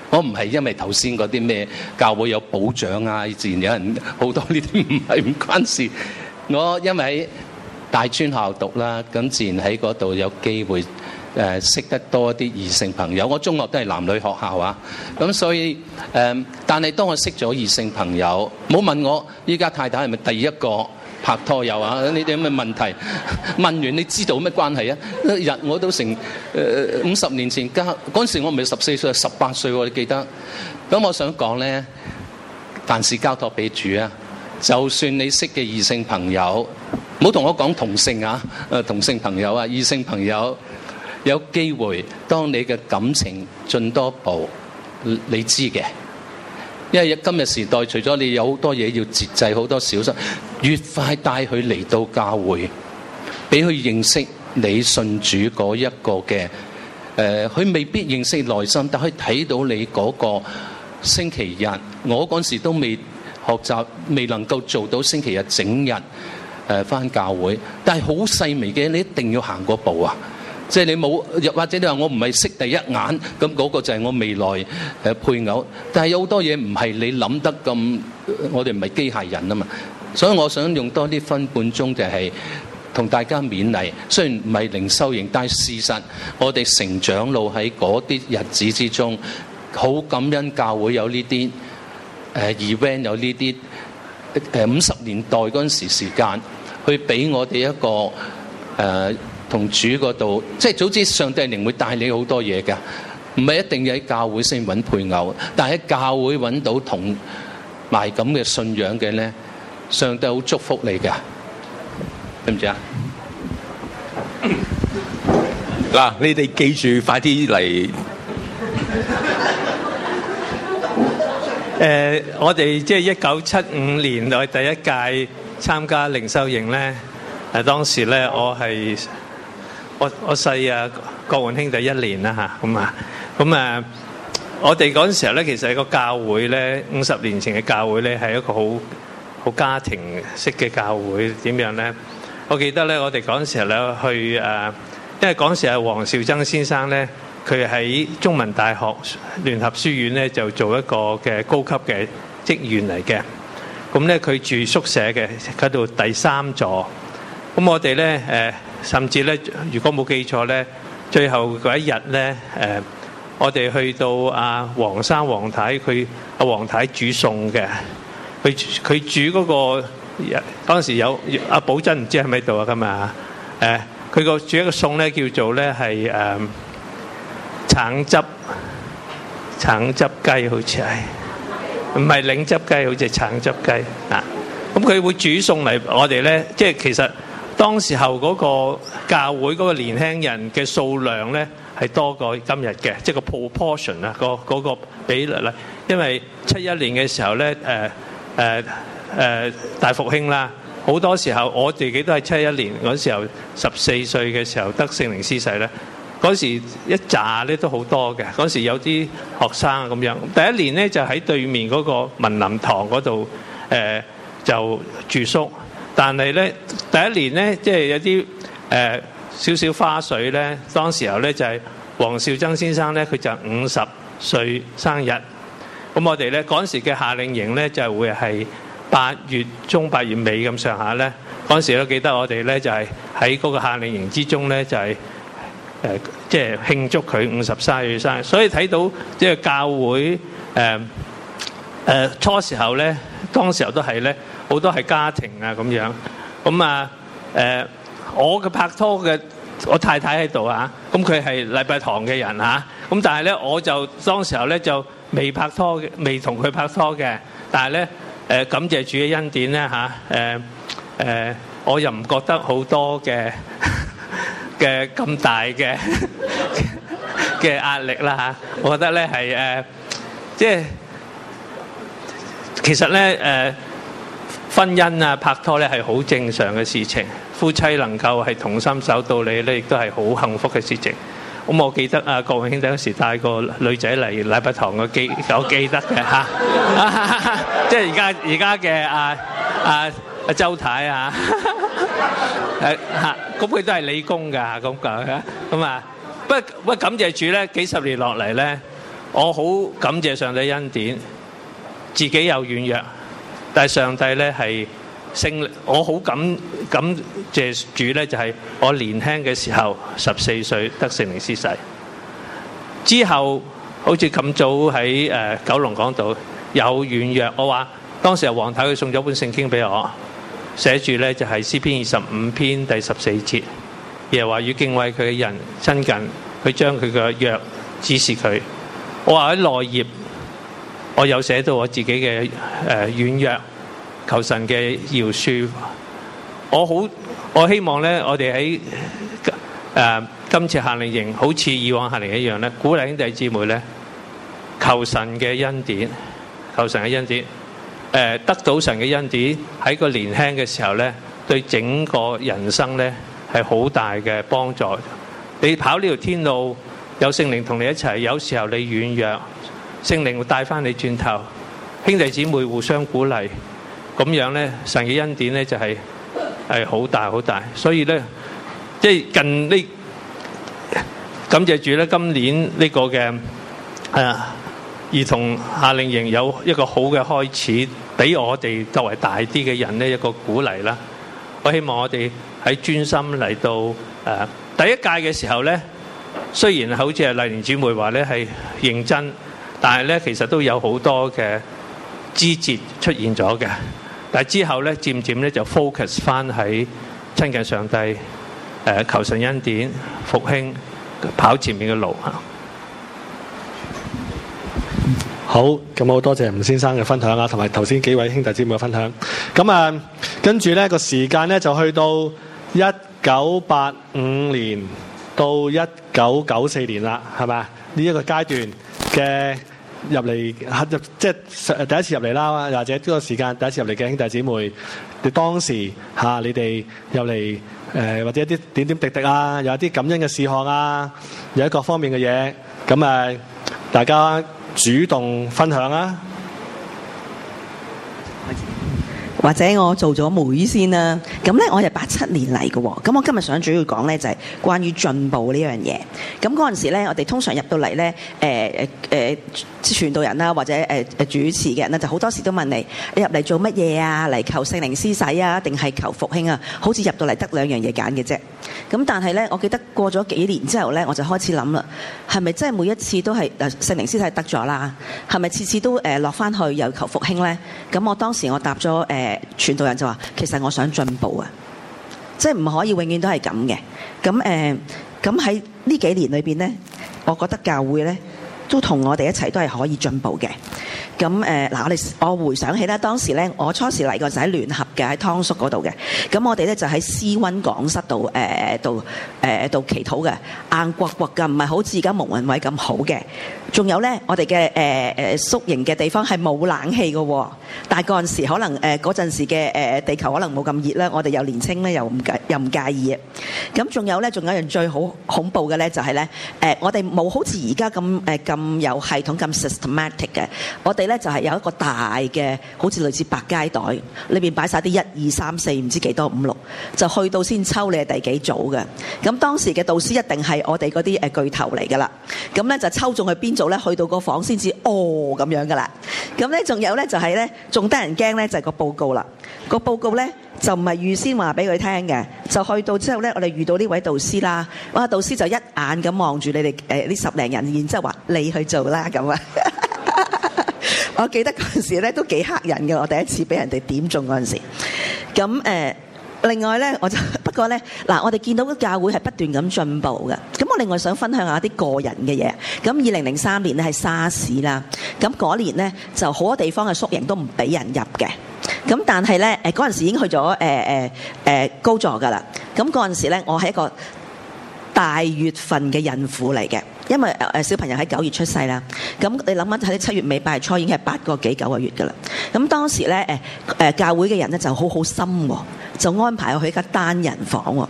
H: 我唔係因為頭先嗰啲咩教會有保障啊，自然有人好多呢啲唔係唔關事。我因為喺大專校讀啦，咁自然喺嗰度有機會誒、呃、識得多啲異性朋友。我中學都係男女學校啊，咁所以誒、呃，但係當我識咗異性朋友，冇問我依家太太係咪第一個拍拖有啊？呢啲咁嘅問題問完，你知道咩關係啊？日我都成誒五十年前加嗰陣時，我唔係十四歲，係十八歲喎，你記得？咁我想講咧，凡事交託俾主啊！就算你識嘅異性朋友，唔好同我講同性啊，誒同性朋友啊，異性朋友有機會，當你嘅感情進多步，你知嘅。因為今日時代，除咗你有好多嘢要節制，好多小心，越快帶佢嚟到教會，俾佢認識你信主嗰一個嘅，誒、呃，佢未必認識內心，但可以睇到你嗰個星期日。我嗰時都未學習，未能夠做到星期日整日誒返教會，但係好細微嘅，你一定要行嗰步啊！即係你冇，或者你話我唔係識第一眼，咁嗰個就係我未來誒配偶。但係有好多嘢唔係你諗得咁，我哋唔係機械人啊嘛。所以我想用多啲分半鐘，就係同大家勉勵。雖然唔係靈修營，但係事實我哋成長路喺嗰啲日子之中，好感恩教會有呢啲誒 event， 有呢啲誒五十年代嗰陣時時間，去俾我哋一個誒。呃同主嗰度，即係早知上帝靈會帶你好多嘢㗎，唔係一定要喺教會先揾配偶，但係喺教會揾到同埋咁嘅信仰嘅咧，上帝好祝福你㗎，知唔知啊？
E: 嗱，你哋記住，快啲嚟。
J: 誒，我哋即係一九七五年我第一屆參加靈修營咧，誒當時咧我係。我我細啊郭煥兄弟一年啦嚇，咁啊咁啊，我哋嗰陣時候咧，其實個教會咧，五十年前嘅教會咧，係一個好好家庭式嘅教會。點樣咧？我記得咧，我哋嗰陣時候咧去誒，因為嗰陣時係黃兆曾先生咧，佢喺中文大學聯合書院咧就做一個嘅高級嘅職員嚟嘅。咁咧佢住宿舍嘅，喺度第三座。咁我哋咧誒。甚至咧，如果冇記錯咧，最後嗰一日咧，誒，我哋去到阿黃生黃太，佢阿黃太煮餸嘅，佢佢煮嗰個當時有阿寶珍唔知喺咪度啊？今日啊，誒，佢個煮一個餸咧叫做咧係誒橙汁橙汁雞，好似係唔係檸汁雞，好似係橙汁雞啊！咁佢會煮餸嚟，我哋咧即係其實。當時候嗰個教會嗰個年輕人嘅數量咧係多過今日嘅，即係個 proportion 啊，個嗰個比例啦。因為七一年嘅時候咧，誒誒誒大復興啦，好多時候我自己都係七一年嗰時候十四歲嘅時候得聖靈施洗咧，嗰時一紮咧都好多嘅。嗰時有啲學生咁樣，第一年咧就喺對面嗰個文林堂嗰度誒就住宿。但係咧，第一年咧，即係有啲誒少少花絮咧。當時候咧就係黃兆曾先生咧，佢就五十歲生日。咁我哋咧嗰陣時嘅夏令營咧就會係八月中八月尾咁上下咧。嗰陣時都記得我哋咧就係喺嗰個夏令營之中咧就係誒即係慶祝佢五十三歲生日。所以睇到即係教會誒誒初時候咧，當時候都係咧。好多係家庭啊咁樣，咁啊誒，我嘅拍拖嘅我太太喺度啊，咁佢係禮拜堂嘅人嚇，咁但係咧我就當時候咧就未拍拖嘅，未同佢拍拖嘅，但係咧誒感謝主嘅恩典咧嚇，誒誒我又唔覺得好多嘅嘅咁大嘅嘅壓力啦嚇，我覺得咧係誒即係其實咧誒。婚姻啊，拍拖咧係好正常嘅事情，夫妻能夠係同心守到你咧，亦都係好幸福嘅事情。咁我記得啊，郭榮兄弟嗰時帶個女仔嚟禮拜堂嘅記，我記得嘅嚇，即係而家而家嘅啊啊阿周太啊，誒嚇，咁佢都係理工㗎咁講嘅，咁啊，不過不過感謝主咧，幾十年落嚟咧， 我好感謝上帝恩典，自己有軟弱，但係上帝咧係聖，我好感感謝主咧，就係我年輕嘅時候十四歲得聖靈施洗，之後好似咁早喺誒九龍講到有軟弱，我話當時係黃太佢送咗本聖經俾我，寫住咧就係詩篇二十五篇第十四節，耶和華與敬畏佢嘅人親近，佢將佢嘅約指示佢。我話喺內頁，我有寫到我自己嘅誒軟弱，求神嘅饒恕。我好，我希望咧，我哋喺誒今次夏令營，好似以往夏令營一樣咧，鼓勵兄弟姊妹咧，求神嘅恩典，求神嘅恩典。誒、呃，得到神嘅恩典喺個年輕嘅時候咧，對整個人生咧係好大嘅幫助。你跑呢條天路，有聖靈同你一齊，有時候你軟弱，聖靈會帶翻你轉頭，兄弟姊妹互相鼓勵，咁樣咧，神嘅恩典咧就係係好大好大。所以咧，即係近呢，感謝主咧，今年呢個嘅誒兒童夏令營有一個好嘅開始，俾我哋作為大啲嘅人咧一個鼓勵啦。我希望我哋喺專心嚟到誒、呃、第一屆嘅時候咧。雖然好似係麗蓮姊妹話咧係認真，但係咧其實都有好多嘅枝節出現咗嘅。但係之後咧漸漸咧就 focus 翻喺親近上帝、誒、呃、求神恩典、復興、跑前面嘅路嚇。
I: 好，咁好多謝吳先生嘅分享啊，同埋頭先幾位兄弟姊妹嘅分享。咁啊，跟住咧個時間咧就去到一九八五年。到一九九四年啦，係咪？呢一個階段嘅入嚟，即係第一次入嚟啦，或者呢個時間第一次入嚟嘅兄弟姊妹，你當時嚇、啊、你哋入嚟誒，或者一啲點點滴滴啊，有一啲感恩嘅事項啊，有一各方面嘅嘢，咁誒大家主動分享啊！
D: 或者我做咗妹先啦，咁咧我係八七年嚟嘅喎，咁我今日想主要講咧就係關於進步呢樣嘢。咁嗰陣時咧，我哋通常入到嚟咧，誒誒誒傳道人啦，或者誒誒主持嘅人咧，就好多時都問你：你入嚟做乜嘢啊？嚟求聖靈施洗啊，定係求復興啊？好似入到嚟得兩樣嘢揀嘅啫。咁但係咧，我記得過咗幾年之後咧，我就開始諗啦，係咪真係每一次都係誒聖靈施洗得咗啦？係咪次次都誒落翻去又求復興咧？咁我當時我答咗誒。呃傳道人就話：其實我想進步啊，即係唔可以永遠都係咁嘅。咁誒，咁喺呢幾年裏邊咧，我覺得教會咧都同我哋一齊都係可以進步嘅。咁誒嗱，我哋我回想起咧，當時咧我初時嚟嗰陣喺聯合嘅喺湯叔嗰度嘅，咁我哋咧就喺私溫講室度誒度誒度祈禱嘅，硬掘掘嘅，唔係好似而家蒙雲位咁好嘅。仲有咧，我哋嘅誒誒宿營嘅地方係冇冷氣嘅喎，但係嗰陣時可能誒嗰陣時嘅誒地球可能冇咁熱啦，我哋又年青咧，又唔介又唔介意嘅。咁仲有咧，仲有一樣最好恐怖嘅咧，就係咧誒，我哋冇好似而家咁誒咁有系統咁 systematic 嘅，我哋咧就係有一個大嘅，好似類似百佳袋，裏邊擺晒啲一二三四唔知幾多五六，就去到先抽你係第幾組嘅。咁當時嘅導師一定係我哋嗰啲誒巨頭嚟㗎啦。咁咧就抽中去邊組咧，去到個房先至哦咁樣㗎啦。咁咧仲有咧就係咧，仲得人驚咧就係個報告啦。個報告咧就唔係預先話俾佢聽嘅，就去到之後咧，我哋遇到呢位導師啦，哇！導師就一眼咁望住你哋誒呢十零人，然之後話你去做啦咁啊。我記得嗰陣時咧都幾嚇人嘅，我第一次俾人哋點中嗰陣時。咁誒、呃，另外咧，我就不過咧嗱，我哋見到個教會係不斷咁進步嘅。咁我另外想分享下啲個人嘅嘢。咁二零零三年咧係沙士啦，咁嗰年咧就好多地方嘅宿營都唔俾人入嘅。咁但係咧誒嗰陣時已經去咗誒誒誒高座㗎啦。咁嗰陣時咧，我係一個大月份嘅孕婦嚟嘅。因為誒小朋友喺九月出世啦，咁你諗下喺七月尾八月初已經係八個幾九個月㗎啦。咁當時咧誒誒教會嘅人咧就好好心喎，就安排我去一間單人房喎。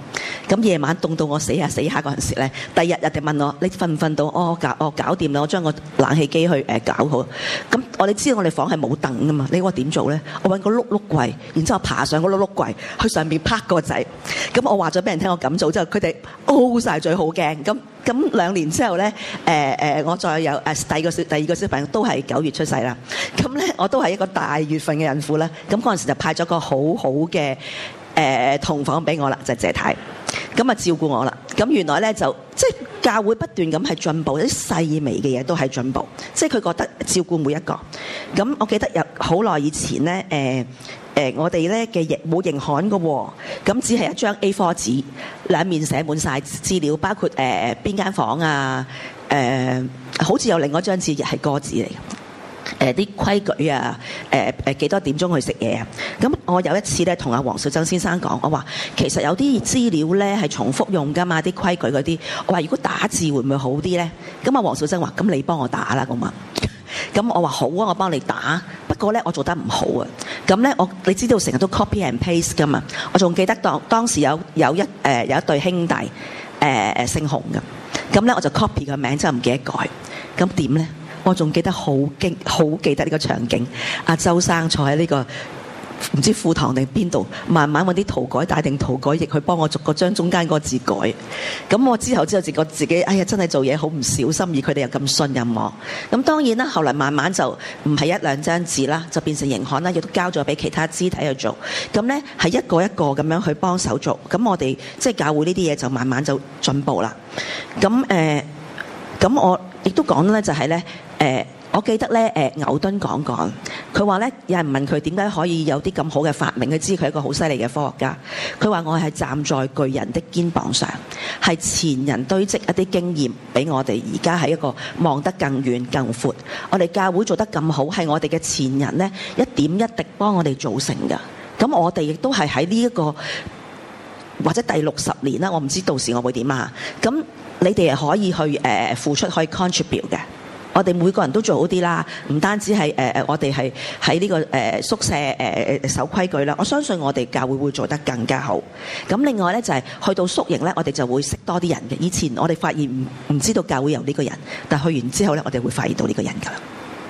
D: 咁夜晚凍到我死下死下嗰陣時咧，第二日人哋問我：你瞓唔瞓到？哦，搞我搞掂啦，我將個冷氣機去誒、呃、搞好。咁我哋知道我哋房係冇凳噶嘛？你我點做咧？我揾個碌碌櫃，然之後爬上個碌碌櫃，去上面拍個掣。咁我話咗俾人聽我咁做之後，佢哋 O 晒嘴好驚。咁咁兩年之後咧，誒、呃、誒，我再有誒第二個小第二個小朋友都係九月出世啦。咁咧我都係一個大月份嘅孕婦啦。咁嗰陣時就派咗個好好嘅誒同房俾我啦，就係、謝太。咁啊照顧我啦。咁原來咧就即係教會不斷咁係進步，啲細微嘅嘢都係進步。即係佢覺得照顧每一個。咁我記得有好耐以前咧，誒、呃。誒、呃，我哋咧嘅亦冇營刊嘅喎，咁只係一張 A 四 紙，兩面寫滿晒資料，包括誒邊、呃、間房啊，誒、呃、好似有另外一張紙係歌詞嚟嘅，誒、呃、啲規矩啊，誒誒幾多點鐘去食嘢啊。咁我有一次咧同阿黃少曾先生講，我話其實有啲資料咧係重複用㗎嘛，啲規矩嗰啲，我話如果打字會唔會好啲咧？咁阿黃少曾話：咁你幫我打啦，咁啊。咁我話好啊，我幫你打。不過咧，我做得唔好啊。咁咧，我你知道成日都 copy and paste 噶嘛？我仲記得當當時有有一誒、呃、有一對兄弟誒誒、呃、姓洪嘅。咁咧，我就 copy 個名，真係唔記得改。咁點咧？我仲記得好經好記得呢個場景。阿周生坐喺呢、這個唔知庫堂定邊度，慢慢揾啲塗改帶定塗改液去幫我逐個將中間嗰個字改。咁我之後之後自覺自己，哎呀真係做嘢好唔小心，而佢哋又咁信任我。咁當然啦，後來慢慢就唔係一兩張字啦，就變成營刊啦，亦都交咗俾其他肢體去做。咁呢係一個一個咁樣去幫手做。咁我哋即係教會呢啲嘢就慢慢就進步啦。咁誒，咁、呃、我亦都講咧，就係、是、咧，誒、呃。我記得咧，誒牛頓講過，佢話咧，有人問佢點解可以有啲咁好嘅發明，佢知佢係一個好犀利嘅科學家。佢話我係站在巨人的肩膀上，係前人堆積一啲經驗，俾我哋而家係一個望得更遠更闊。我哋教會做得咁好，係我哋嘅前人咧一點一滴幫我哋做成㗎。咁我哋亦都係喺呢一個或者第六十年啦，我唔知到時我會點啊。咁你哋係可以去誒、呃、付出，可以 contribute 嘅。我哋每個人都做好啲啦，唔單止係誒誒，我哋係喺呢個誒、呃、宿舍誒誒、呃、守規矩啦。我相信我哋教會會做得更加好。咁另外咧就係、是、去到宿營咧，我哋就會識多啲人嘅。以前我哋發現唔唔知道教會有呢個人，但去完之後咧，我哋會發現到呢個人㗎啦。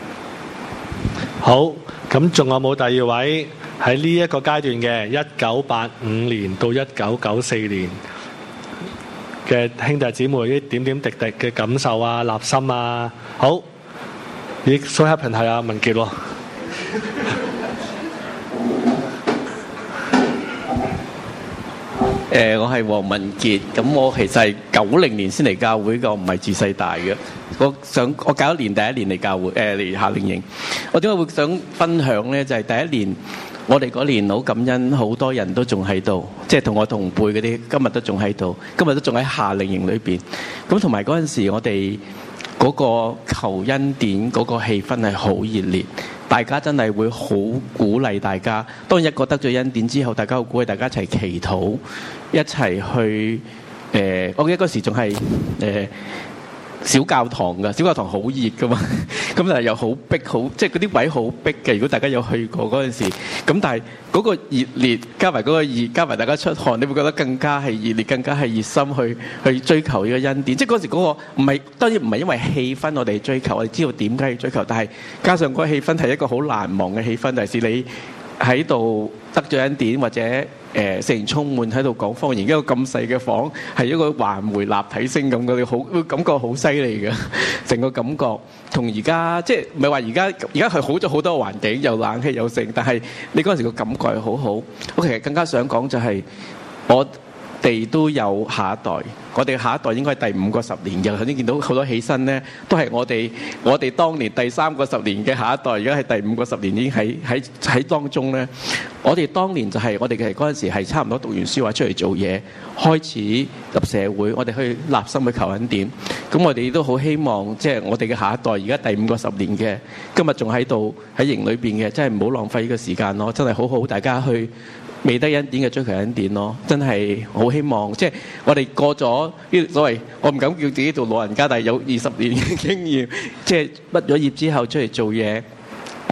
I: 好，咁仲有冇第二位喺呢一個階段嘅一九八五年到一九九四年嘅兄弟姊妹啲點點滴滴嘅感受啊、立心啊？好，咦 so happen 係阿文傑喎。
K: 誒，我係黃文傑，咁我其實係九零年先嚟教會嘅，我唔係自細大嘅。我想我九一年第一年嚟教會，誒嚟夏令營。我點解會想分享咧？就係第一年，我哋嗰年好感恩，好多人都仲喺度，即係同我同輩嗰啲，今日都仲喺度，今日都仲喺夏令營裏邊。咁同埋嗰陣時，我哋嗰個求恩典嗰個氣氛係好熱烈，大家真係會好鼓勵大家。當一個得咗恩典之後，大家好鼓勵大家一齊祈禱，一齊去誒、呃。我記得嗰時仲係誒小教堂㗎，小教堂好熱㗎嘛。咁但係又好逼，好即係嗰啲位好逼嘅。如果大家有去過嗰陣時，咁但係嗰個熱烈加埋嗰個熱，加埋大家出汗，你會覺得更加係熱烈，更加係熱心去去追求呢個恩典。即係嗰時嗰個唔係當然唔係因為氣氛我哋追求，我哋知道點解要追求，但係加上嗰個氣氛係一個好難忘嘅氣氛，尤其是你喺度得咗恩典或者誒聖靈充滿喺度講方言，一個咁細嘅房係一個環迴立體聲咁嘅，你好感覺好犀利嘅，成個感覺同而家即係唔係話而家而家係好咗好多環境，有冷氣有剩，但係你嗰陣時個感覺係好好。我其實更加想講就係我哋都有下一代，我哋下一代應該係第五個十年嘅。頭先見到好多起身咧，都係我哋我哋當年第三個十年嘅下一代，而家係第五個十年已經喺喺喺當中咧。我哋當年就係、是、我哋其實嗰陣時係差唔多讀完書話出嚟做嘢，開始入社會，我哋去立心去求恩典。咁我哋都好希望，即、就、係、是、我哋嘅下一代，而家第五個十年嘅，今日仲喺度喺營裏邊嘅，真係唔好浪費呢個時間咯，真係好好大家去未得恩典嘅追求恩典咯，真係好希望，即係我哋過咗呢所謂，我唔敢叫自己做老人家，但係有二十年嘅經驗，即係畢咗業之後出嚟做嘢，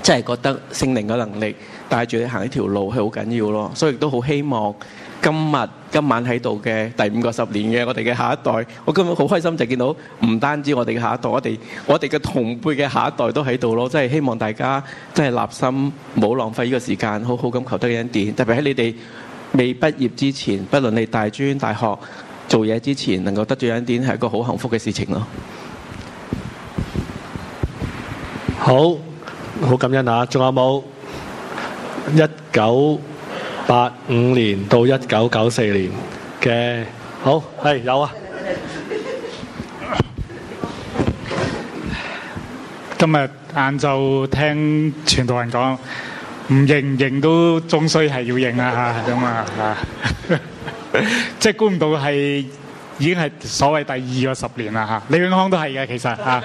K: 真係覺得聖靈嘅能力帶住你行呢條路係好緊要咯。所以亦都好希望今日今晚喺度嘅第五個十年嘅我哋嘅下一代，我今日好開心就見到唔單止我哋嘅下一代，我哋我哋嘅同輩嘅下一代都喺度咯。真係希望大家真係立心，唔好浪費呢個時間，好好咁求得恩典。特別喺你哋未畢業之前，不論你大專大學做嘢之前，能夠得住恩典係一個好幸福嘅事情咯。
I: 好，好感恩啊！仲有冇一九八五年到一九九四年嘅？好，係有啊。
A: 今日晏晝聽傳道人講，唔認唔認都終須係要認啊嚇咁啊嚇，即係估唔到係已經係所謂第二個十年啦嚇。李永康都係嘅其實嚇。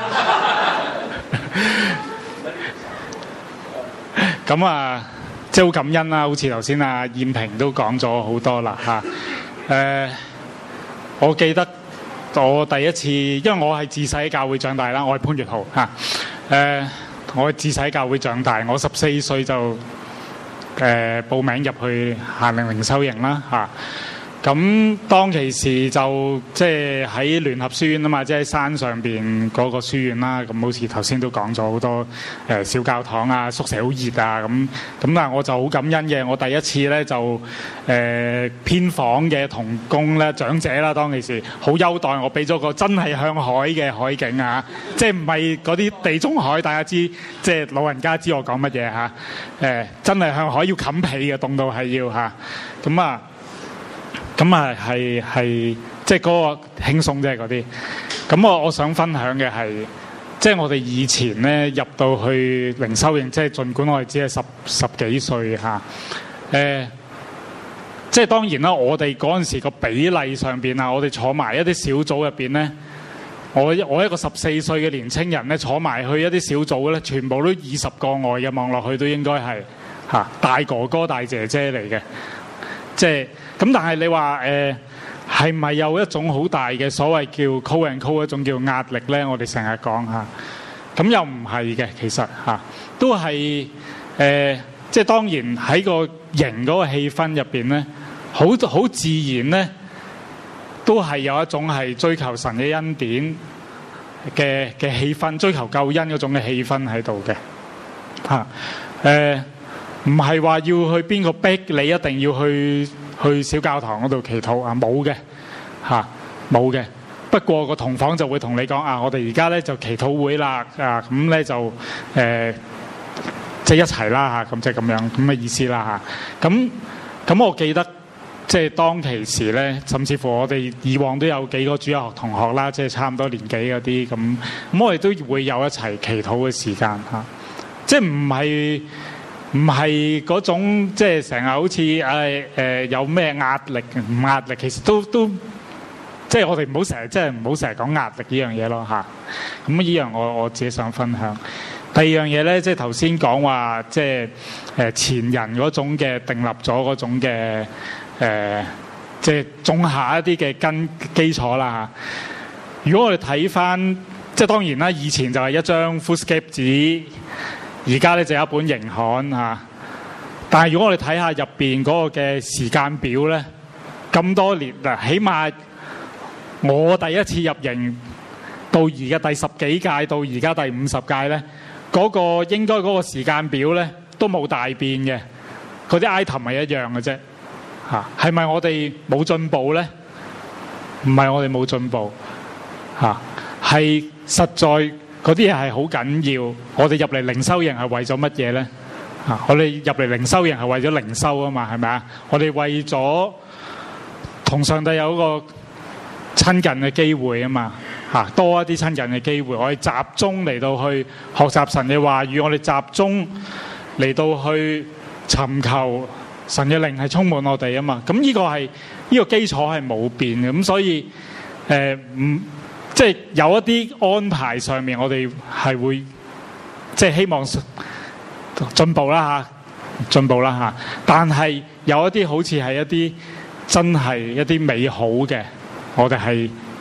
A: 咁啊，即係好感恩啦，好似頭先阿燕平都講咗好多啦嚇。誒，我記得我第一次，因為我係自細喺教會長大啦，我係潘月豪嚇。誒，我係自細喺教會長大，我十四歲就誒報名入去夏令靈修營啦嚇。咁當其時就即係喺聯合書院啊嘛，即係喺山上邊嗰個書院啦。咁好似頭先都講咗好多誒小教堂啊，宿舍好熱啊咁。咁但係我就好感恩嘅，我第一次咧就誒編房嘅同工咧長者啦，當其時好優待我，俾咗個真係向海嘅海景啊！即係唔係嗰啲地中海，大家知即係老人家知我講乜嘢嚇？誒真係向海要冚被嘅，凍到係要嚇。咁啊〜咁啊，係係即係嗰個輕鬆啫嗰啲。咁我我想分享嘅係，即係我哋以前咧入到去靈修營，即係儘管我哋只係十十幾歲嚇，誒、呃，即係當然啦。我哋嗰陣時個比例上邊啊，我哋坐埋一啲小組入邊咧，我我一個十四歲嘅年青人咧，坐埋去一啲小組咧，全部都二十個外嘅，望落去都應該係嚇大哥哥大姐姐嚟嘅，即係。咁但係你話誒係咪有一種好大嘅所謂叫 call and call 一種叫壓力咧？我哋成日講嚇，咁又唔係嘅，其實嚇都係誒、呃，即係當然喺個營嗰個氣氛入邊咧，好好自然咧，都係有一種係追求神嘅恩典嘅嘅氣氛，追求救恩嗰種嘅氣氛喺度嘅嚇誒，唔係話要去邊個逼你一定要去。去小教堂嗰度祈禱啊，冇嘅嚇，冇嘅。不過個同房就會同你講啊，我哋而家咧就祈禱會啦啊，咁咧就誒、呃、即係一齊啦嚇，咁即係咁樣咁嘅意思啦嚇。咁咁我記得即係當其時咧，甚至乎我哋以往都有幾個主日學同學啦，即係差唔多年紀嗰啲咁，咁我哋都會有一齊祈禱嘅時間嚇，即係唔係。唔係嗰種即係成日好似誒誒有咩壓力唔壓力，其實都都即係我哋唔好成日即係唔好成日講壓力呢樣嘢咯嚇。咁呢樣我我自己想分享。第二樣嘢咧，即係頭先講話即係誒前人嗰種嘅訂立咗嗰種嘅誒、呃，即係種下一啲嘅根基礎啦嚇。如果我哋睇翻，即係當然啦，以前就係一張 foolscap 紙。而家咧就有一本營刊嚇，但係如果我哋睇下入邊嗰個嘅時間表咧，咁多年嗱，起碼我第一次入營到而家第十幾屆到而家第五十屆咧，嗰個應該嗰個時間表咧都冇大變嘅，嗰啲 item 係一樣嘅啫嚇。係咪我哋冇進步咧？唔係我哋冇進步嚇，係實在。嗰啲嘢係好緊要，我哋入嚟靈修營係為咗乜嘢咧？啊，我哋入嚟靈修營係為咗靈修啊嘛，係咪啊？我哋為咗同上帝有一個親近嘅機會啊嘛，嚇多一啲親近嘅機會，我哋集中嚟到去學習神嘅話語，我哋集中嚟到去尋求神嘅靈係充滿我哋啊嘛。咁呢個係呢個基礎係冇變嘅，咁所以誒唔。即係有一啲安排上面，我哋係會即係希望進步啦嚇，進步啦嚇。但係有一啲好似係一啲真係一啲美好嘅，我哋係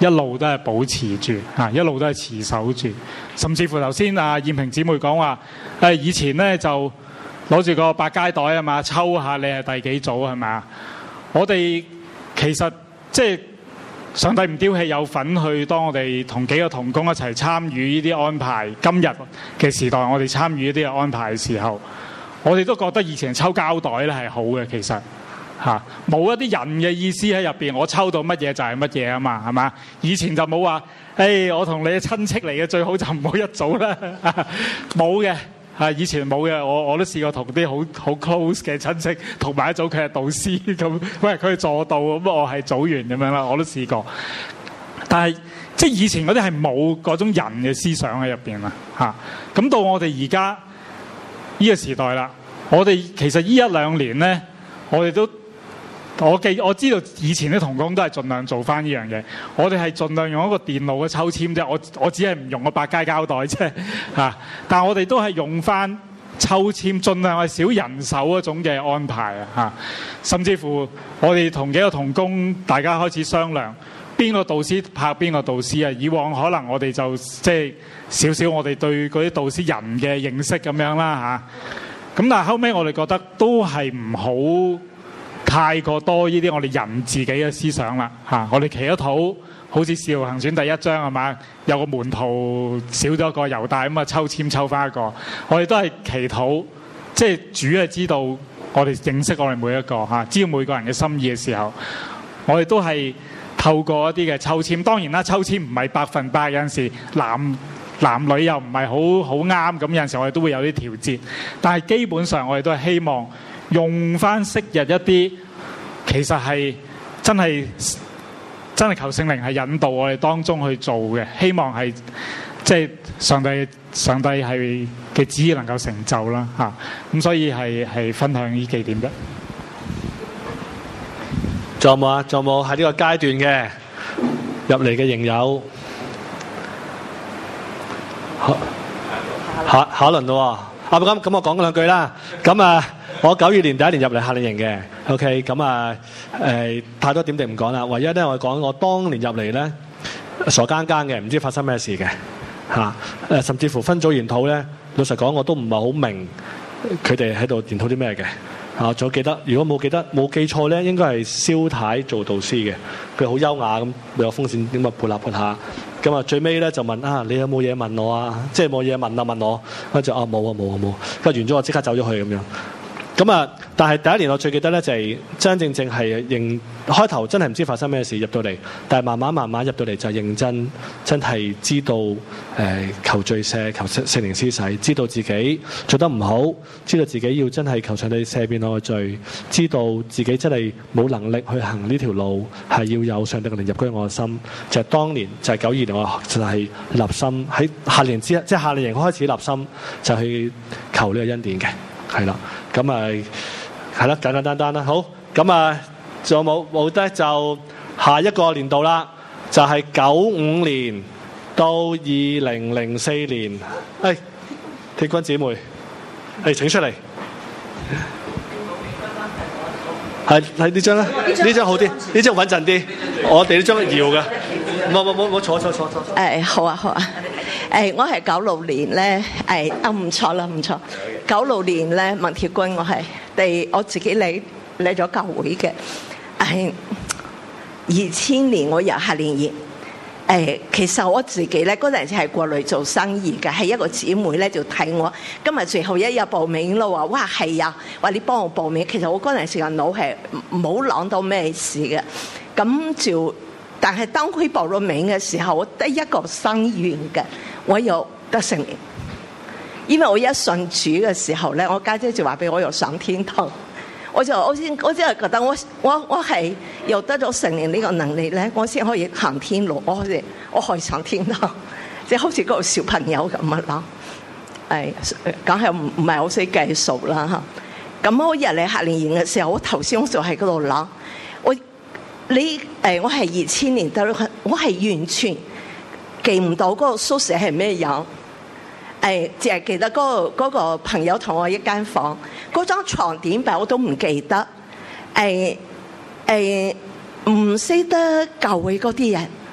A: 一路都係保持住嚇，一路都係持守住，甚至乎頭先阿燕萍姊妹講話，誒以前咧就攞住個百佳袋啊嘛，抽下你係第幾組係嘛？我哋其實即係上帝唔丟棄有份去，當我哋同幾個同工一齊參與呢啲安排，今日嘅時代我哋參與呢啲嘅安排嘅時候，我哋都覺得以前抽膠袋咧係好嘅，其實。嚇冇一啲人嘅意思喺入邊，我抽到乜嘢就係乜嘢啊嘛，係嘛？以前就冇話，誒我同你嘅親戚嚟嘅最好就唔好一組啦，冇嘅嚇。以前冇嘅，我我都試過同啲好好 close 嘅親戚同埋一組，佢係導師咁，喂佢係助導咁，我係組員咁樣啦，我都試過。但係即係以前嗰啲係冇嗰種人嘅思想喺入邊啊嚇。咁到我哋而家呢個時代啦，我哋其實呢一兩年咧，我哋都。我記我知道以前啲同工都係盡量做翻呢樣嘢，我哋係盡量用一個電腦嘅抽籤啫，我我只係唔用個百佳膠袋啫嚇，但係我哋都係用翻抽籤，盡量係少人手嗰種嘅安排啊嚇，甚至乎我哋同幾個同工大家開始商量，邊個導師拍邊個導師啊？以往可能我哋就即係少少我哋對嗰啲導師人嘅認識咁樣啦嚇，咁但係後尾我哋覺得都係唔好。太過多呢啲我哋人自己嘅思想啦嚇，我哋祈咗禱，好似《使徒行傳》第一章係嘛，有個門徒少咗一個猶大咁啊，抽籤抽翻一個，我哋都係祈禱，即係主係知道我哋認識我哋每一個嚇，知道每個人嘅心意嘅時候，我哋都係透過一啲嘅抽籤。當然啦，抽籤唔係百分百，有陣時男男女又唔係好好啱，咁有陣時我哋都會有啲調節，但係基本上我哋都係希望。用翻昔日一啲，其實係真係真係求聖靈係引導我哋當中去做嘅，希望係即係上帝上帝係嘅旨意能夠成就啦嚇。咁所以係係分享呢幾點啫。
I: 仲有冇啊？仲有冇喺呢個階段嘅入嚟嘅營友？下下一輪咯喎，啊咁咁我講兩句啦。咁啊。我九二年第一年入嚟夏令營嘅 ，OK， 咁啊誒太多點滴唔講啦。唯一咧我講我當年入嚟咧傻更更嘅，唔知發生咩事嘅嚇誒，甚至乎分組研討咧，老實講我都唔係好明佢哋喺度研討啲咩嘅嚇。仲記得如果冇記得冇記錯咧，應該係蕭太做導師嘅，佢好優雅咁，有風扇點啊潑下潑下。咁啊最尾咧就問啊你有冇嘢問我啊？即係冇嘢問啊問我，跟住啊冇啊冇啊冇，跟住完咗我即刻走咗去咁樣。咁啊！但係第一年我最記得咧，就係真真正正係認開頭真係唔知發生咩事入到嚟，但係慢慢慢慢入到嚟就認真，真係知道誒、呃、求罪赦、求聖靈施洗，知道自己做得唔好，知道自己要真係求上帝赦免我嘅罪，知道自己真係冇能力去行呢條路，係要有上帝嘅靈入居我嘅心。就係、是、當年就係九二年，我就係立心喺夏令營之即係夏令營開始立心，就去求呢個恩典嘅。係啦，咁啊係啦，簡簡單單啦。好，咁啊仲有冇冇得就下一個年度啦，就係九五年到二零零四年。誒，鐵軍姊妹，誒請出嚟。係係呢張啦，呢張好啲，呢張穩陣啲。我哋呢張搖嘅，冇冇冇冇坐坐坐坐。
D: 誒好啊好啊。誒我係九六年咧，誒啊唔錯啦唔錯。九六年咧，文鐵軍我係第我自己嚟嚟咗教會嘅。誒二千年我入夏令營。誒其實我自己咧嗰陣時係過嚟做生意嘅，係一個姊妹咧就睇我今日最後一日報名咯，話哇係啊，話你幫我報名。其實我嗰陣時嘅腦係冇諗到咩事嘅，咁就但係當佢報咗名嘅時候，我得一個心願嘅，我有得聖靈。因為我一信主嘅時候咧，我家姐就話俾我有上天堂，我就我先我真係覺得我我我係有得咗聖靈呢個能力咧，我先可以行天路，我可以我可以上天堂，即係好似嗰個小朋友咁啊啦，誒，梗係唔唔係好識計數啦嚇。咁我入嚟夏令營嘅時候，我頭先我就喺嗰度諗，我你誒我係二千年到，我係完全記唔到嗰個宿舍係咩樣。誒，淨係記得嗰、嗰個嗰個朋友同我一間房，嗰張床點擺我都唔記得。誒誒，唔識得教會嗰啲人，但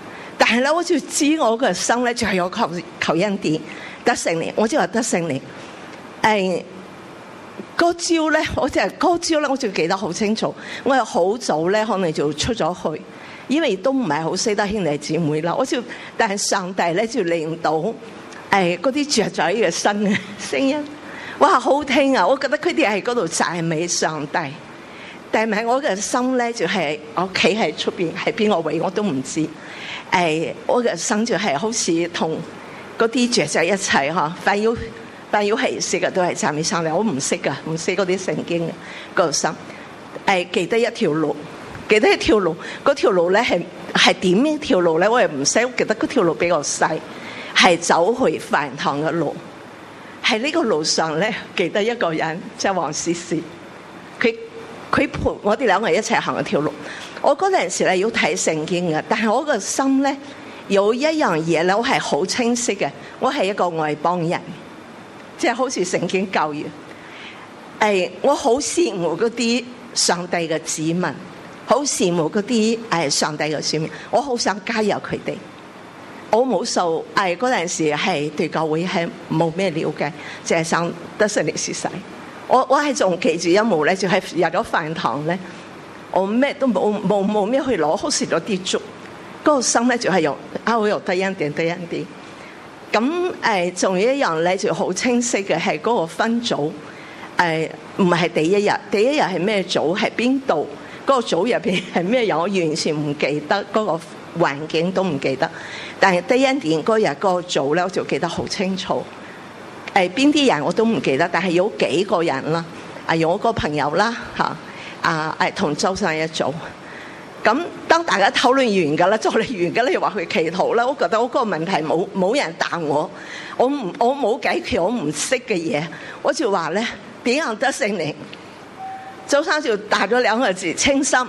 D: 但係咧，我就知我個心咧就係有求求恩典得聖靈，我就話得聖靈。誒嗰朝咧，我就係嗰朝咧，我就記得好清楚。我係好早咧，可能就出咗去，因為都唔係好識得兄弟姊妹啦。我就但係上帝咧就令到誒嗰啲雀仔嘅聲嘅聲音，哇好聽啊！我覺得佢哋喺嗰度讚美上帝。但係我嘅心咧就係、是、我企喺出邊，喺邊個位我都唔知。誒，我嘅心就係好似同嗰啲雀仔一齊嚇，但要但要係識嘅都係讚美上帝。我唔識噶，唔識嗰啲聖經嘅嗰個心。誒，記得一條路，記得一條路，嗰條路咧係係點一條路咧？我又唔識，記得嗰條路比較細，係走去飯堂嘅路。喺呢個路上咧，記得一個人即係黃思思，佢。佢陪我哋兩個人一齊行一條路。我嗰陣時咧要睇聖經嘅，但係我個心咧有一樣嘢咧，我係好清晰嘅。我係一個外邦人，即係好似聖經教育。誒，我好羨慕嗰啲上帝嘅子民，好羨慕嗰啲誒上帝嘅選民。我好想加入佢哋。我冇受誒嗰陣時係對教會係冇咩了解，淨係想得聖靈施洗。我我係仲記住一幕咧，就係入咗飯堂咧，我咩都冇冇冇咩去攞，好食咗啲粥，嗰個心咧就係用啊，我又得恩典得恩典。咁誒，仲有一樣咧就好清晰嘅係嗰個分組，誒唔係第一日，第一日係咩組，係邊度？嗰個組入邊係咩人？我完全唔記得，嗰個環境都唔記得。但係得恩典嗰日嗰個組咧，我就記得好清楚。誒邊啲人我都唔記得，但係有幾個人啦，啊有我個朋友啦嚇，啊誒同周生一組。咁當大家討論完㗎啦，就嚟完㗎啦，又話去祈禱啦。我覺得我個問題冇冇人答我，我唔我冇解決我唔識嘅嘢，我就話咧點樣得聖靈？周生就答咗兩個字：清心。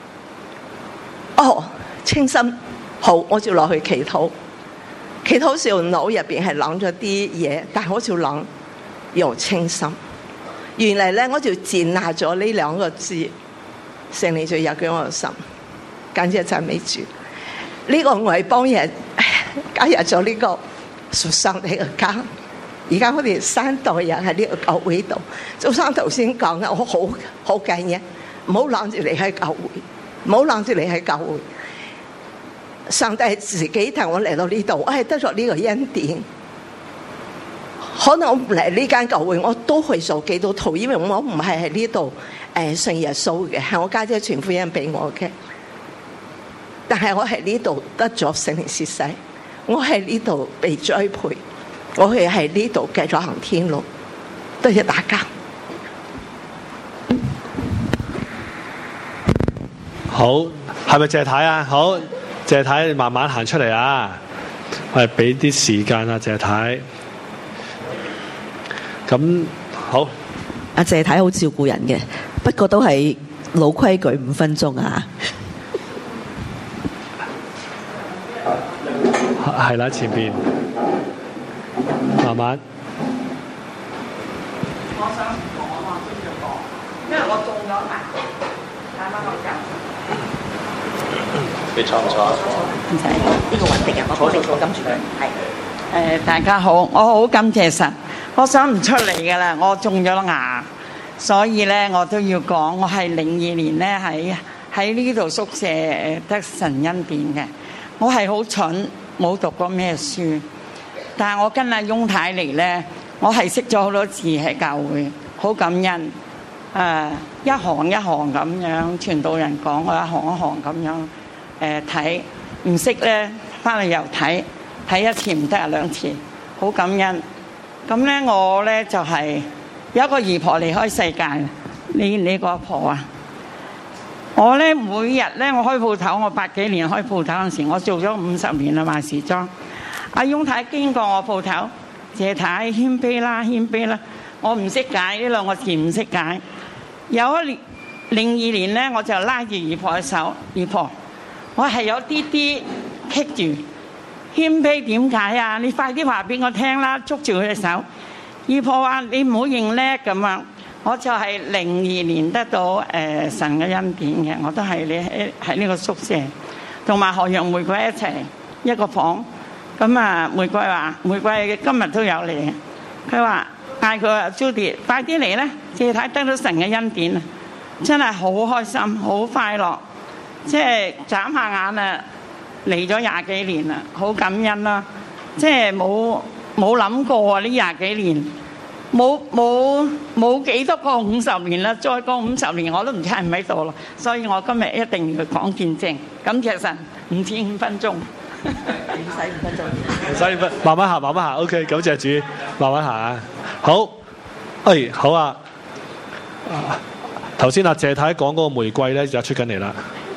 D: 哦，清心，好，我就落去祈禱。祈禱時候腦入邊係諗咗啲嘢，但係我就諗又清心。原嚟咧我就接納咗呢兩個字，聖靈就入咗我個心，感謝讚美主。呢、這個外邦人加入咗呢個屬上帝嘅家。而家我哋三代人喺呢個教會度，周生頭先講嘅，我好好緊嘅，唔好諗住離開教會，唔好諗住離開教會。上帝自己同我嚟到呢度，我係得咗呢個恩典。可能我唔嚟呢間教會，我都去做基督徒，因為我唔係喺呢度誒信耶穌嘅，係我家姐傳福音俾我嘅。但係我喺呢度得咗聖靈施洗，我喺呢度被栽培，我係喺呢度繼續行天路。多謝大家。
I: 好，係咪謝太啊？好。謝太，你慢慢行出嚟啊！我係俾啲時間啊，謝太。咁好。
L: 阿謝太好照顧人嘅，不過都係老規矩，五分鐘啊。
I: 係啦，前邊慢慢。
M: 我想講啊，都要講，因為我中咗癌，啱啱我教。
N: 你坐唔坐啊？
M: 唔使，呢個穩定啊！我好你坐，跟住佢。係誒，大家好，我好感謝神。我想唔出嚟㗎啦，我中咗牙，所以咧我都要講，我係零二年咧喺喺呢度宿舍誒得神恩典嘅。我係好蠢，冇讀過咩書，但係我跟阿翁太嚟咧，我係識咗好多字喺教會，好感恩。誒，一行一行咁樣，傳道人講我一行一行咁樣。誒睇唔識咧，翻嚟又睇睇一次唔得啊，兩次好感恩。咁咧我咧就係、是、有一個姨婆離開世界，你你個阿婆啊，我咧每日咧我開鋪頭，我八幾年開鋪頭嗰陣時，我做咗五十年啦賣時裝。阿翁太經過我鋪頭，謝太謙卑啦謙卑啦，我唔識解呢兩個字唔識解。有一年零二年咧，我就拉住姨婆嘅手，姨婆。我係有啲啲棘住，謙卑點解啊？你快啲話俾我聽啦！捉住佢嘅手，姨婆話你唔好認叻咁樣。我就係零二年得到誒、呃、神嘅恩典嘅，我都係你喺喺呢個宿舍，同埋何楊玫瑰一齊。 一個房。咁啊，玫瑰話：玫瑰今日都有嚟。佢話嗌佢話 Judy 快啲嚟咧，謝太得到神嘅恩典啊！真係好開心，好快樂。即係眨下眼啊，嚟咗廿幾年啦，好感恩啦。即係冇冇諗過啊！呢廿幾年冇冇冇幾多個五十年啦，再過五十年我都唔知喺唔喺度啦。所以我今日一定要講見證。感謝神，五至五分鐘，唔使五分鐘，
I: 唔使五分，慢慢行，慢慢行。OK， 感謝主，慢慢行。好，誒好啊。頭先阿謝太講嗰個玫瑰咧就出緊嚟啦。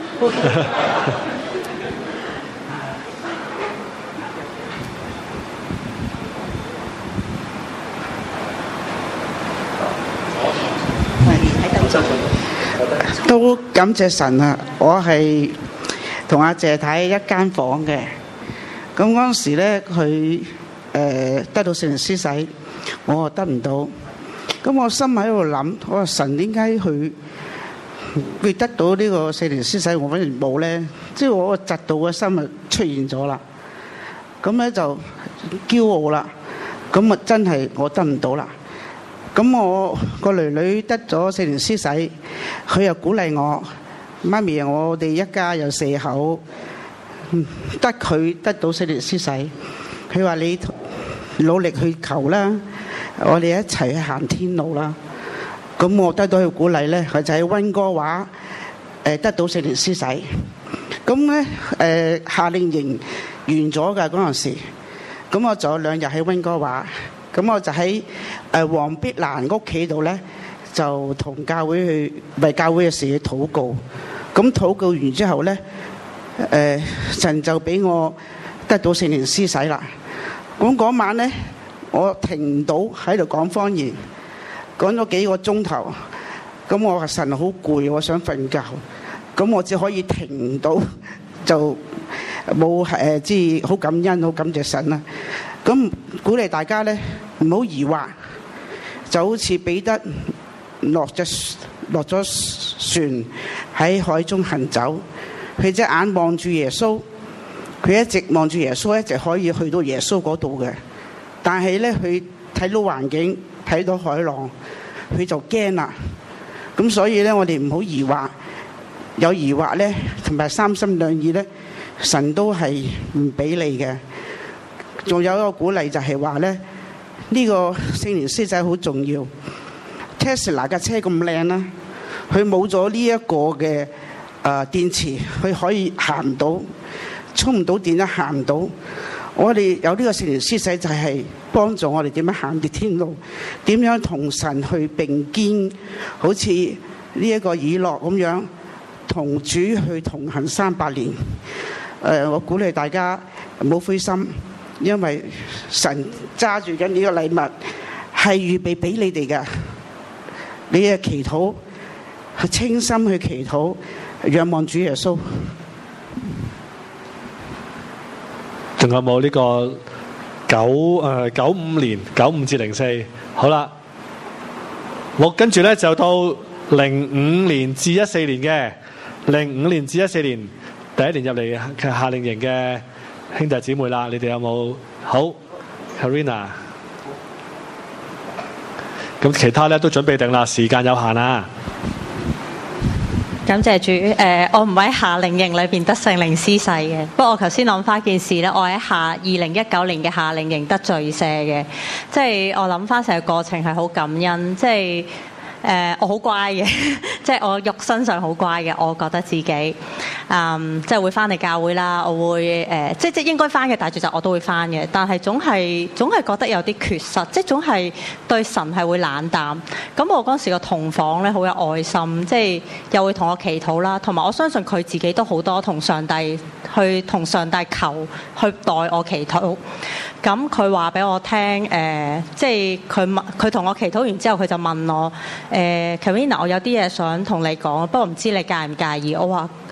N: 都感謝神啊！我係同阿謝太一間房嘅，咁嗰陣時咧佢誒得到聖靈施洗，我啊得唔到，咁我心喺度諗，我話神點解佢會得到呢個聖靈施洗，我反而冇咧？即係我個嫉妒嘅心啊出現咗啦，咁咧就驕傲啦，咁啊真係我得唔到啦。咁我個女女得咗聖靈施洗，佢又鼓勵我，媽咪，我哋一家有四口，得佢得到聖靈施洗，佢話你努力去求啦，我哋一齊去行天路啦。咁我得到佢鼓勵咧，佢就喺溫哥華誒得到聖靈施洗。咁咧誒夏令營完咗㗎嗰陣時，咁我仲有兩日喺溫哥華。咁我就喺誒黃碧蘭屋企度咧，就同教會去為教會嘅事去禱告。咁禱告完之後咧，誒神就俾我得到聖靈施洗啦。咁嗰晚咧，我停唔到喺度講方言，講咗幾個鐘頭。咁我話神好攰，我想瞓覺。咁我只可以停唔到，就冇誒，即係好感恩，好感謝神啦。咁鼓勵大家咧，唔好疑惑，就好似彼得落咗落咗船喺海中行走，佢隻眼望住耶穌，佢一直望住耶穌，一直可以去到耶穌嗰度嘅。但係咧，佢睇到環境，睇到海浪，佢就驚啦。咁所以咧，我哋唔好疑惑，有疑惑咧，同埋三心兩意咧，神都係唔俾你嘅。仲有一個鼓勵就係話咧，呢個聖靈施洗好重要。Tesla 架車咁靚啦，佢冇咗呢一個嘅誒電池，佢可以行唔到，充唔到電都行唔到。我哋有呢個聖靈施洗就係幫助我哋點樣行啲天路，點樣同神去並肩，好似呢一個以諾咁樣同主去同行三百年。誒，我鼓勵大家唔好灰心。因為神揸住緊呢個禮物係預備俾你哋嘅，你嘅祈禱係清心去祈禱，仰望主耶穌。
I: 仲有冇呢個九誒九五年九五至零四？好啦，我跟住咧就到零五年至一四年嘅零五年至一四年第一年入嚟嘅夏令營嘅兄弟姊妹啦，你哋有冇？好 Karina， 咁其他咧都準備定啦，時間有限啊。
O: 感謝主，誒、呃，我唔喺夏令營裏邊得聖靈施洗嘅，不過我頭先諗翻件事咧，我喺夏二零一九年嘅夏令營得罪赦嘅，即係我諗翻成個過程係好感恩，即係。誒、呃，我好乖嘅，即係我肉身上好乖嘅，我覺得自己，嗯，即係會翻嚟教會啦，我會誒、呃，即係即係應該翻嘅大聚集我都會翻嘅，但係總係總係覺得有啲缺失，即係總係對神係會冷淡。咁我嗰時個同房咧好有愛心，即係又會同我祈禱啦，同埋我相信佢自己都好多同上帝去同上帝求去代我祈禱。咁佢話俾我聽，誒、呃，即係佢問佢同我祈禱完之後，佢就問我，誒、呃、Karina， 我有啲嘢想同你講，不過唔知你介唔介意？我話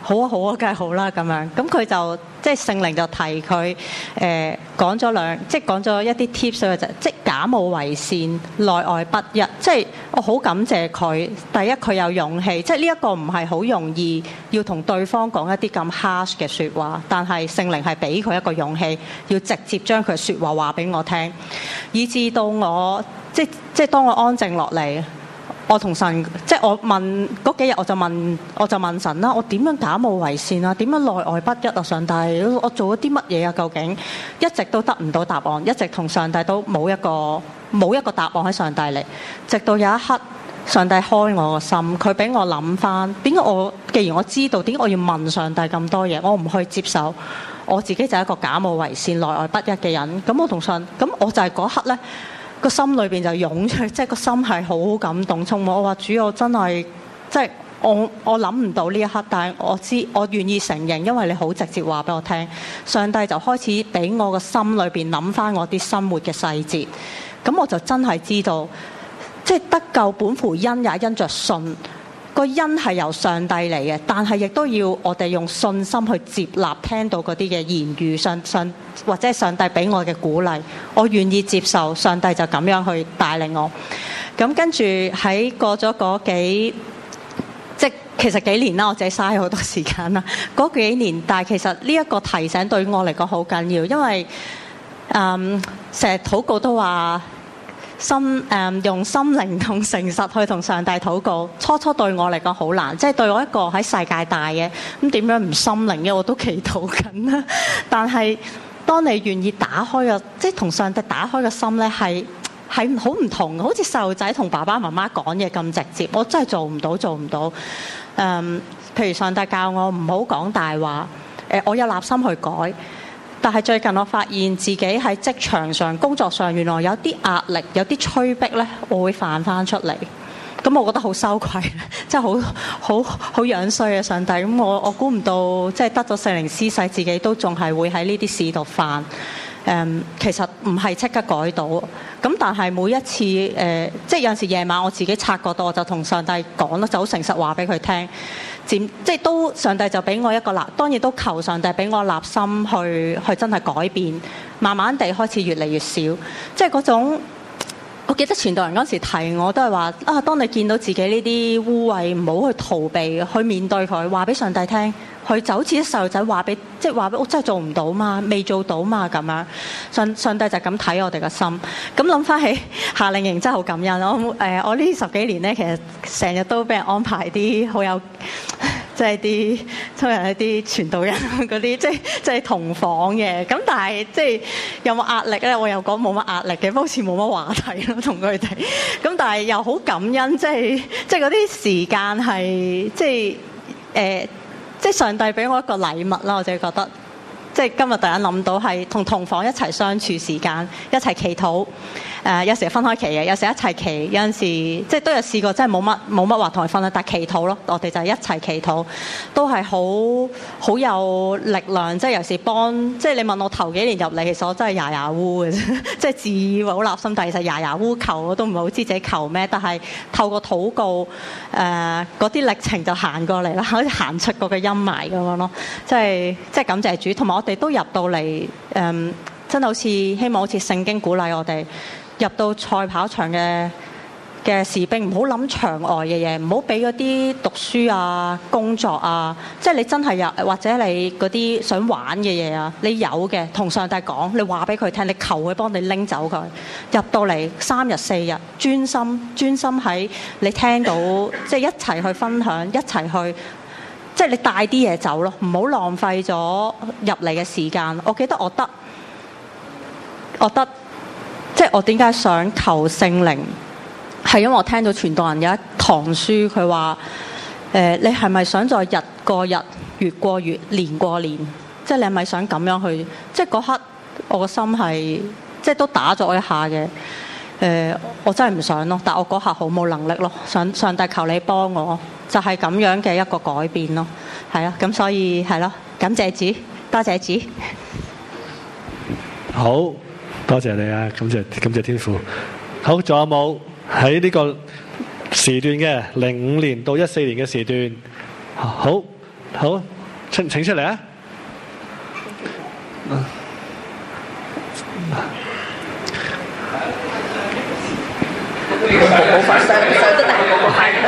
O: 好啊好啊，梗係好啦咁樣。咁佢就即係聖靈就提佢誒講咗兩，即係講咗一啲 tips 就即係假冒為善，內外不一。即係我好感謝佢，第一佢有勇氣，即係呢一個唔係好容易要同對方講一啲咁 harsh 嘅説話，但係聖靈係俾佢一個勇氣，要直接將佢説話話俾我聽，以至到我即即係當我安靜落嚟。我同神，即係我問嗰幾日，我就問，我就問神啦，我點樣假冒為善啊？點樣內外不一啊？上帝，我做咗啲乜嘢啊？究竟一直都得唔到答案，一直同上帝都冇一個冇一個答案喺上帝嚟，直到有一刻，上帝開我個心，佢俾我諗翻，點解我既然我知道點解我要問上帝咁多嘢，我唔去接受，我自己就係一個假冒為善、內外不一嘅人。咁我同上，咁我就係嗰刻咧。個心裏邊就湧出，即係個心係好感動，充滿。我話主，我真係即係我我諗唔到呢一刻，但係我知我願意承認，因為你好直接話俾我聽。上帝就開始俾我個心裏邊諗翻我啲生活嘅細節，咁我就真係知道，即係得救本乎恩，也因着信。個恩係由上帝嚟嘅，但係亦都要我哋用信心去接納聽到嗰啲嘅言語，上上或者係上帝俾我嘅鼓勵，我願意接受，上帝就咁樣去帶領我。咁跟住喺過咗嗰幾，即其實幾年啦，我自己嘥好多時間啦。嗰幾年，但係其實呢一個提醒對我嚟講好緊要，因為嗯成日禱告都話。心誒、嗯、用心靈同誠實去同上帝禱告，初初對我嚟講好難，即係對我一個喺世界大嘅，咁點樣唔心靈嘅我都祈禱緊啦。但係當你願意打開個，即係同上帝打開個心咧，係係好唔同嘅，好似細路仔同爸爸媽媽講嘢咁直接，我真係做唔到，做唔到。誒、嗯，譬如上帝教我唔好講大話，誒，我有立心去改。但係最近我發現自己喺職場上、工作上，原來有啲壓力、有啲催逼咧，我會犯翻出嚟。咁我覺得好羞愧，真係好好好樣衰啊！上帝，咁我我估唔到，即係得咗聖靈施洗，自己都仲係會喺呢啲事度犯。誒、嗯，其實唔係即刻改到。咁但係每一次誒、呃，即係有陣時夜晚我自己察覺到，我就同上帝講啦，就好誠實話俾佢聽。即係都上帝就俾我一個立，當然都求上帝俾我立心去去真係改變，慢慢地開始越嚟越少。即係嗰種，我記得傳道人嗰時提我都係話啊，當你見到自己呢啲污穢，唔好去逃避，去面對佢，話俾上帝聽。佢就好似啲細路仔話俾，即係話俾我真係做唔到嘛，未做到嘛咁樣。上上帝就咁睇我哋嘅心。咁諗翻起夏令營真係好感恩。我誒、呃、我呢十幾年咧，其實成日都俾人安排啲好有，即係啲抽人一啲傳道人嗰啲，即係即係同房嘅。咁但係即係有冇壓力咧？我又講冇乜壓力嘅，不過好似冇乜話題咯，同佢哋。咁但係又好感恩，即係即係嗰啲時間係即係誒。呃即係上帝俾我一個禮物啦，我自己覺得，即係今日突然諗到係同同房一齊相處時間，一齊祈禱。誒、呃、有時分開祈嘅，有時一齊祈，有陣時即係都有試過，真係冇乜冇乜話同佢分啦，但係祈禱咯，我哋就一齊祈禱，都係好好有力量。即係有時幫，即係你問我頭幾年入嚟，其實我真係牙牙烏嘅啫，即係自以為好立心，但係其實牙牙烏求，我都唔係好知自己求咩。但係透過禱告，誒嗰啲歷程就行過嚟啦，好似行出嗰個陰霾咁樣咯。即係即係感謝主，同埋我哋都入到嚟誒、嗯，真係好似希望好似聖經鼓勵我哋。入到賽跑場嘅嘅士兵，唔好諗場外嘅嘢，唔好俾嗰啲讀書啊、工作啊，即係你真係有或者你嗰啲想玩嘅嘢啊，你有嘅同上帝講，你話俾佢聽，你求佢幫你拎走佢。入到嚟三日四日，專心專心喺你聽到，即係一齊去分享，一齊去，即係你帶啲嘢走咯，唔好浪費咗入嚟嘅時間。我記得我得，我得。即係我點解想求聖靈，係因為我聽到傳道人有一堂書，佢話誒，你係咪想在日過日、月過月、年過年？即係你係咪想咁樣去？即係嗰刻我個心係即係都打咗一下嘅。誒、呃，我真係唔想咯，但我嗰刻好冇能力咯。想上帝求你幫我，就係、是、咁樣嘅一個改變咯。係啊，咁所以係咯，感謝主，多謝主。
I: 好。多謝你啊！感謝感謝天父。好，仲有冇喺呢個時段嘅零五年到一四年嘅時段？好好請請出嚟啊！
P: 冇發聲，上得大個個快。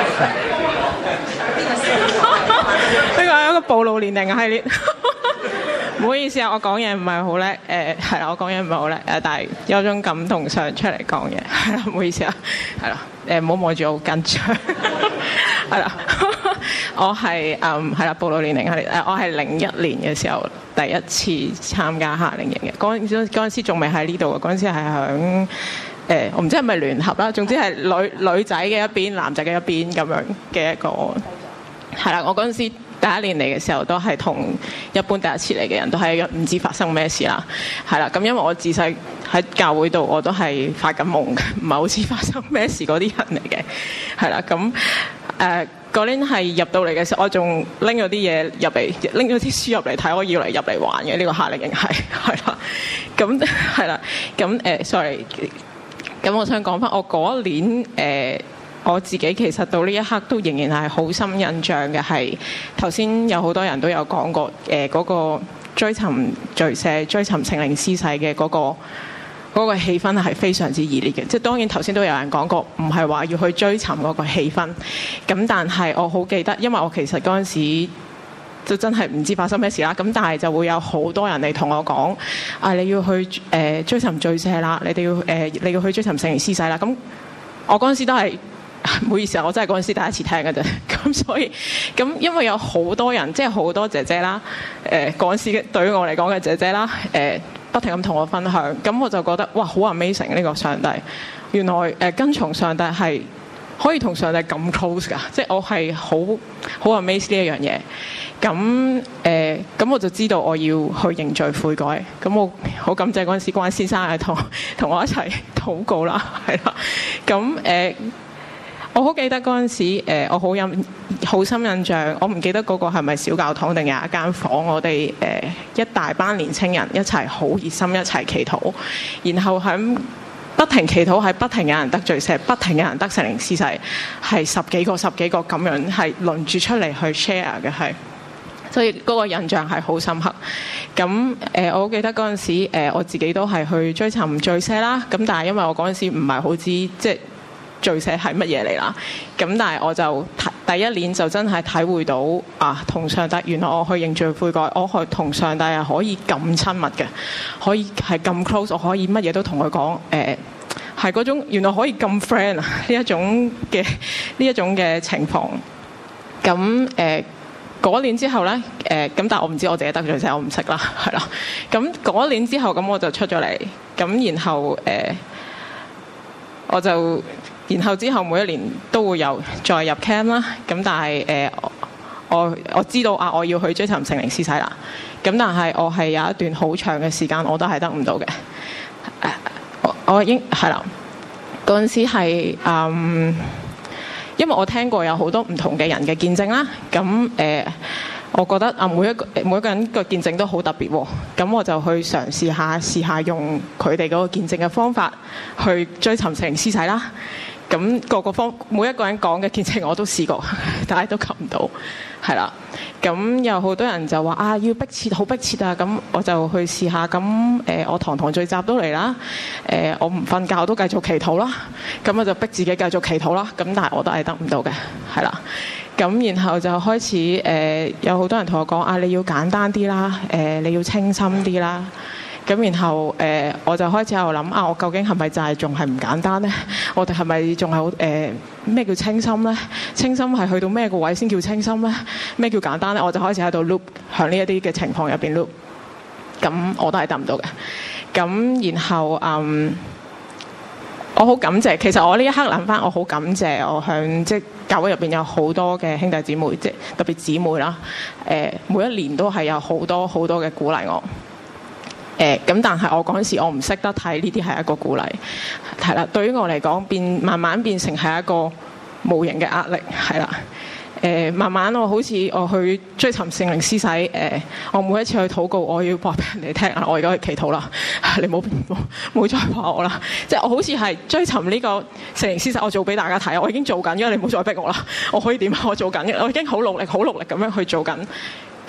Q: 呢個係一個暴露年齡嘅系列。唔好意思啊，我講嘢唔係好叻，誒係啦，我講嘢唔係好叻，誒但係有種感同上出嚟講嘢，係啦，唔好意思啊，係啦，誒唔好望住我好緊張，係啦，我係誒係啦，暴露年齡系列，誒我係零一年嘅時候第一次參加夏令營嘅，嗰陣時嗰陣時仲未喺呢度嘅，嗰陣時係響誒我唔知係咪聯合啦，總之係女女仔嘅一邊，男仔嘅一邊咁樣嘅一個，係啦，我嗰陣時。第一年嚟嘅時候都係同一般第一次嚟嘅人都係唔知發生咩事啦，係啦，咁因為我自細喺教會度我都係發緊夢嘅，唔係好似發生咩事嗰啲人嚟嘅，係啦，咁誒嗰年係入到嚟嘅時候，我仲拎咗啲嘢入嚟，拎咗啲書入嚟睇，我以為入嚟玩嘅呢、呢個夏令營係係啦，咁係啦，咁誒、呃、sorry，咁我想講翻我嗰一年誒。呃我自己其實到呢一刻都仍然係好深印象嘅係頭先有好多人都有講過誒嗰、呃嗰個追尋罪赦、追尋聖靈施洗嘅嗰個嗰、嗰個氣氛係非常之熱烈嘅。即係當然頭先都有人講過，唔係話要去追尋嗰個氣氛。咁但係我好記得，因為我其實嗰陣時就真係唔知發生咩事啦。咁但係就會有好多人嚟同我講：啊，你要去誒、呃、追尋罪赦啦，你哋要誒、呃、你要去追尋聖靈施洗啦。咁我嗰陣時都係。唔好意思啊，我真係嗰陣時第一次聽嘅啫，咁所以咁因為有好多人，即係好多姐姐啦，誒嗰陣時對於我嚟講嘅姐姐啦，誒、呃、不停咁同我分享，咁我就覺得哇好 amazing 呢個上帝，原來誒、呃、跟從上帝係可以同上帝咁 close 㗎，即係我係好好 amazed 呢一樣嘢，咁誒咁我就知道我要去認罪悔改，咁我好感謝嗰陣時關先生係同同我一齊禱告啦，係啦，咁誒。呃我好記得嗰陣時，呃、我好印好深印象。我唔記得嗰個係咪小教堂定有一間房，我哋、呃、一大班年青人一齊好熱心一齊祈禱，然後喺不停祈禱，係不停有人得罪赦，不停有人得聖靈施洗，係十幾個十幾個咁樣係輪住出嚟去 share 嘅係，所以嗰個印象係好深刻。咁、呃、我好記得嗰陣時、呃，我自己都係去追尋罪赦啦。咁但係因為我嗰陣時唔係好知即係。罪赦係乜嘢嚟啦？咁但係我就第一年就真係體會到啊，同上帝原來我去認罪悔改，我去同上帝係可以咁親密嘅，可以係咁 close，我可以乜嘢都同佢講，誒係嗰種原來可以咁 friend 啊呢一種嘅呢一種嘅情況。咁誒嗰年之後咧，誒、呃、咁但係我唔知我自己得罪赦，我唔識啦，係啦。咁嗰年之後咁我就出咗嚟，咁然後誒、呃、我就。然後之後每一年都會有再入 camp 啦，咁但係誒、呃、我我知道啊，我要去追尋聖靈施洗啦，咁但係我係有一段好長嘅時間我都係得唔到嘅。我我應係啦，嗰陣時係嗯，因為我聽過有好多唔同嘅人嘅見證啦，咁誒、呃，我覺得啊每一個每一個人個見證都好特別喎，咁我就去嘗試下試下用佢哋嗰個見證嘅方法去追尋聖靈施洗啦。咁個個方每一個人講嘅見證我都試過，但係都及唔到，係啦。咁有好多人就話啊，要迫切，好迫切啊！咁我就去試下。咁誒、呃，我堂堂聚集都嚟啦。誒、呃，我唔瞓覺都繼續祈禱啦。咁我就逼自己繼續祈禱啦。咁但係我都係得唔到嘅，係啦。咁然後就開始誒、呃，有好多人同我講啊，你要簡單啲啦，誒、呃，你要清心啲啦。咁然後誒、呃，我就開始喺度諗啊，我究竟係咪就係仲係唔簡單咧？我哋係咪仲係好誒咩叫清心咧？清心係去到咩個位先叫清心咧？咩叫簡單咧？我就開始喺度 loop 響呢一啲嘅情況入邊 loop。咁我都係得唔到嘅。咁然後嗯，我好感謝。其實我呢一刻諗翻，我好感謝我向即係教會入邊有好多嘅兄弟姊妹，即係特別姊妹啦。誒、呃，每一年都係有好多好多嘅鼓勵我。誒咁，但係我嗰陣時我唔識得睇呢啲係一個鼓勵，係啦。對於我嚟講，變慢慢變成係一個無形嘅壓力，係啦。誒、呃、慢慢我好似我去追尋聖靈施洗，誒、呃、我每一次去禱告，我要話俾人哋聽啊，我而家去祈禱啦，你冇冇再話我啦。即係我好似係追尋呢個聖靈施洗，我做俾大家睇，我已經做緊，因為你唔好再逼我啦。我可以點？我做緊，我已經好努力、好努力咁樣去做緊。咁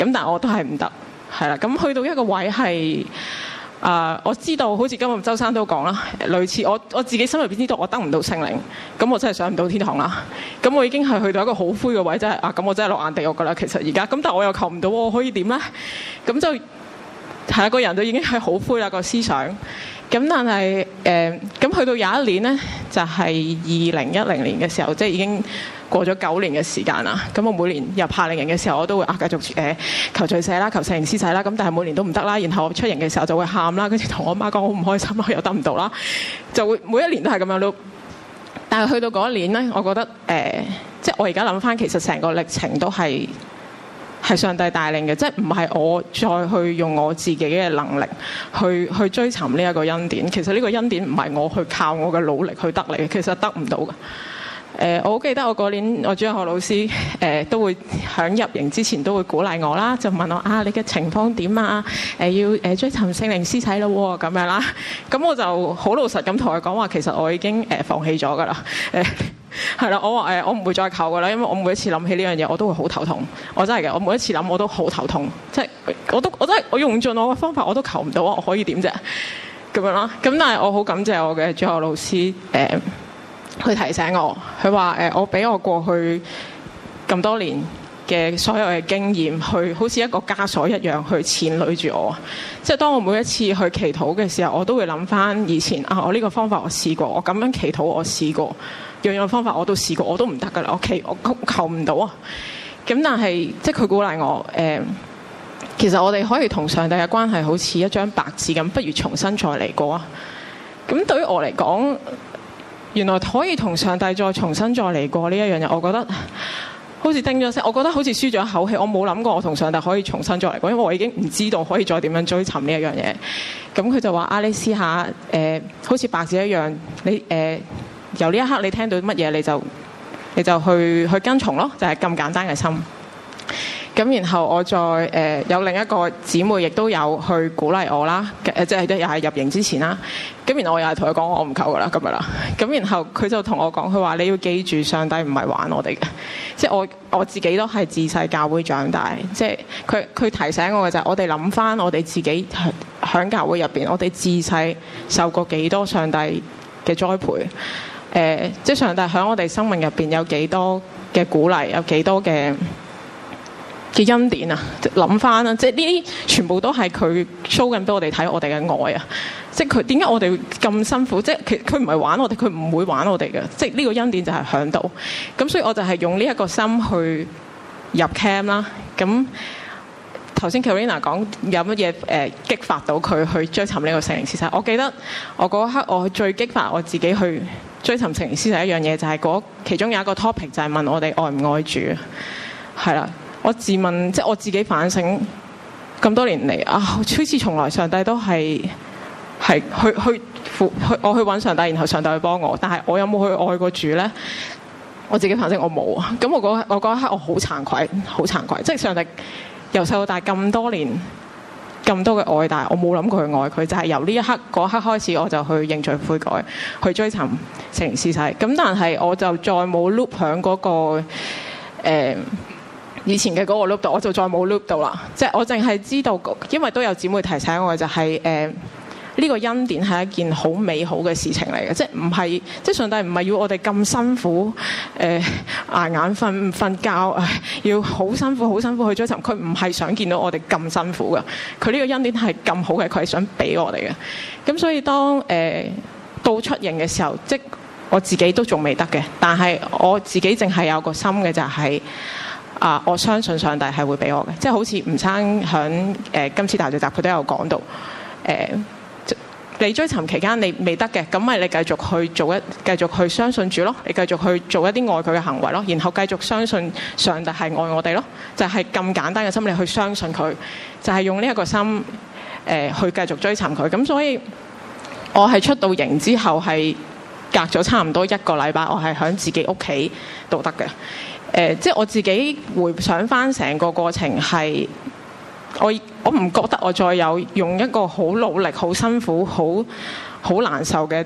Q: 咁但係我都係唔得，係啦。咁去到一個位係。啊、uh，我知道好似今日周生都講啦，類似我我自己心入邊知道我得唔到聖靈，咁我真係上唔到天堂啦。咁我已經係去到一個好灰嘅位，真係啊，咁我真係落眼地獄噶啦。其實而家，咁但係我又求唔到，我可以點咧？咁就係一個人都已經係好灰啦個思想。咁但係誒，咁、呃、去到有一年咧，就係二零一零年嘅時候，即係已經過咗九年嘅時間啦。咁我每年入夏令營嘅時候，我都會啊繼續誒、呃、求罪赦啦，求聖靈施洗啦。咁但係每年都唔得啦。然後我出營嘅時候就會喊啦，跟住同我媽講好唔開心啦，又得唔到啦，就會每一年都係咁樣咯。但係去到嗰一年咧，我覺得誒、呃，即係我而家諗翻，其實成個歷程都係。係上帝帶領嘅，即係唔係我再去用我自己嘅能力去去追尋呢一個恩典。其實呢個恩典唔係我去靠我嘅努力去得嚟嘅，其實得唔到嘅。誒、呃，我好記得我嗰年我主日學老師誒、呃、都會響入營之前都會鼓勵我啦，就問我啊，你嘅情況點啊？誒、呃、要誒追尋聖靈施洗咯喎，咁樣啦。咁我就好老實咁同佢講話，其實我已經誒、呃、放棄咗㗎啦。誒、呃。係啦，我話誒，我唔會再求噶啦，因為我每一次諗起呢樣嘢，我都會好頭痛。我真係嘅，我每一次諗我都好頭痛，即係我都我都係我用盡我嘅方法，我都求唔到，我可以點啫？咁樣啦。咁但係我好感謝我嘅主學老師誒，去、呃、提醒我，佢話誒，我俾我過去咁多年嘅所有嘅經驗，去好似一個枷鎖一樣去纏累住我。即係當我每一次去祈禱嘅時候，我都會諗翻以前啊，我呢個方法我試過，我咁樣祈禱我試過。樣樣方法我都試過，我都唔得噶啦。我祈我求唔到啊。咁但係即係佢鼓勵我誒、呃，其實我哋可以同上帝嘅關係好似一張白紙咁，不如重新再嚟過啊。咁對於我嚟講，原來可以同上帝再重新再嚟過呢一樣嘢，我覺得好似叮咗聲，我覺得好似舒咗一口氣。我冇諗過我同上帝可以重新再嚟過，因為我已經唔知道可以再點樣追尋呢一樣嘢。咁佢就話啊，你試下誒、呃，好似白紙一樣，你誒。呃由呢一刻你聽到乜嘢你就你就去去跟從咯，就係、是、咁簡單嘅心。咁然後我再誒、呃、有另一個姊妹亦都有去鼓勵我啦，誒即係又係入營之前啦。咁然後我又係同佢講我唔求噶啦，咁樣啦。咁然後佢就同我講，佢話你要記住上帝唔係玩我哋嘅，即係我我自己都係自細教會長大，即係佢佢提醒我嘅就係我哋諗翻我哋自己響教會入邊，我哋自細受過幾多上帝嘅栽培。誒、呃，即係上帝喺我哋生命入邊有幾多嘅鼓勵，有幾多嘅嘅恩典啊！諗翻啦，即係呢啲全部都係佢 show 緊俾我哋睇我哋嘅愛啊！即係佢點解我哋咁辛苦？即係佢佢唔係玩我哋，佢唔會玩我哋嘅。即係呢個恩典就係喺度。咁所以我就係用呢一個心去入 camp 啦。咁頭先 Karina 講有乜嘢誒激發到佢去追尋呢個聖靈施洗？我記得我嗰一刻我最激發我自己去追尋聖靈施洗一樣嘢，就係嗰其中有一個 topic 就係問我哋愛唔愛主。係啦，我自問即係我自己反省咁多年嚟啊，好似從來上帝都係係去去去我去揾上帝，然後上帝去幫我，但係我有冇去愛過主咧？我自己反省我冇啊。咁我嗰我嗰一刻我好慚愧，好慚愧，即係上帝由細到大咁多年咁多嘅愛，但係我冇諗過去愛佢，就係、是、由呢一刻嗰刻開始，我就去認罪悔改，去追尋聖靈施洗。咁但係我就再冇 loop 響嗰、那個、呃、以前嘅嗰個 loop 度，我就再冇 loop 到啦。即、就、係、是、我淨係知道，因為都有姊妹提醒我，就係、是、誒。呃呢個恩典係一件好美好嘅事情嚟嘅，即係唔係即係上帝唔係要我哋咁辛苦誒捱眼瞓唔瞓覺誒，要好辛苦好辛苦去追尋，佢唔係想見到我哋咁辛苦嘅，佢呢個恩典係咁好嘅，佢係想俾我哋嘅。咁所以當誒、呃、到出營嘅時候，即係我自己都仲未得嘅，但係我自己淨係有個心嘅就係、是、啊、呃，我相信上帝係會俾我嘅，即係好似吳生響誒今次大聚集佢都有講到誒。呃你追尋期間你未得嘅，咁咪你繼續去做一，繼續去相信主咯。你繼續去做一啲愛佢嘅行為咯，然後繼續相信上帝係愛我哋咯。就係、是、咁簡單嘅心理去相信佢，就係、是、用呢一個心誒、呃、去繼續追尋佢。咁所以我係出到營之後係隔咗差唔多一個禮拜，我係喺自己屋企度得嘅。誒、呃，即係我自己回想翻成個過程係。我我唔覺得我再有用一個好努力、好辛苦、好好難受嘅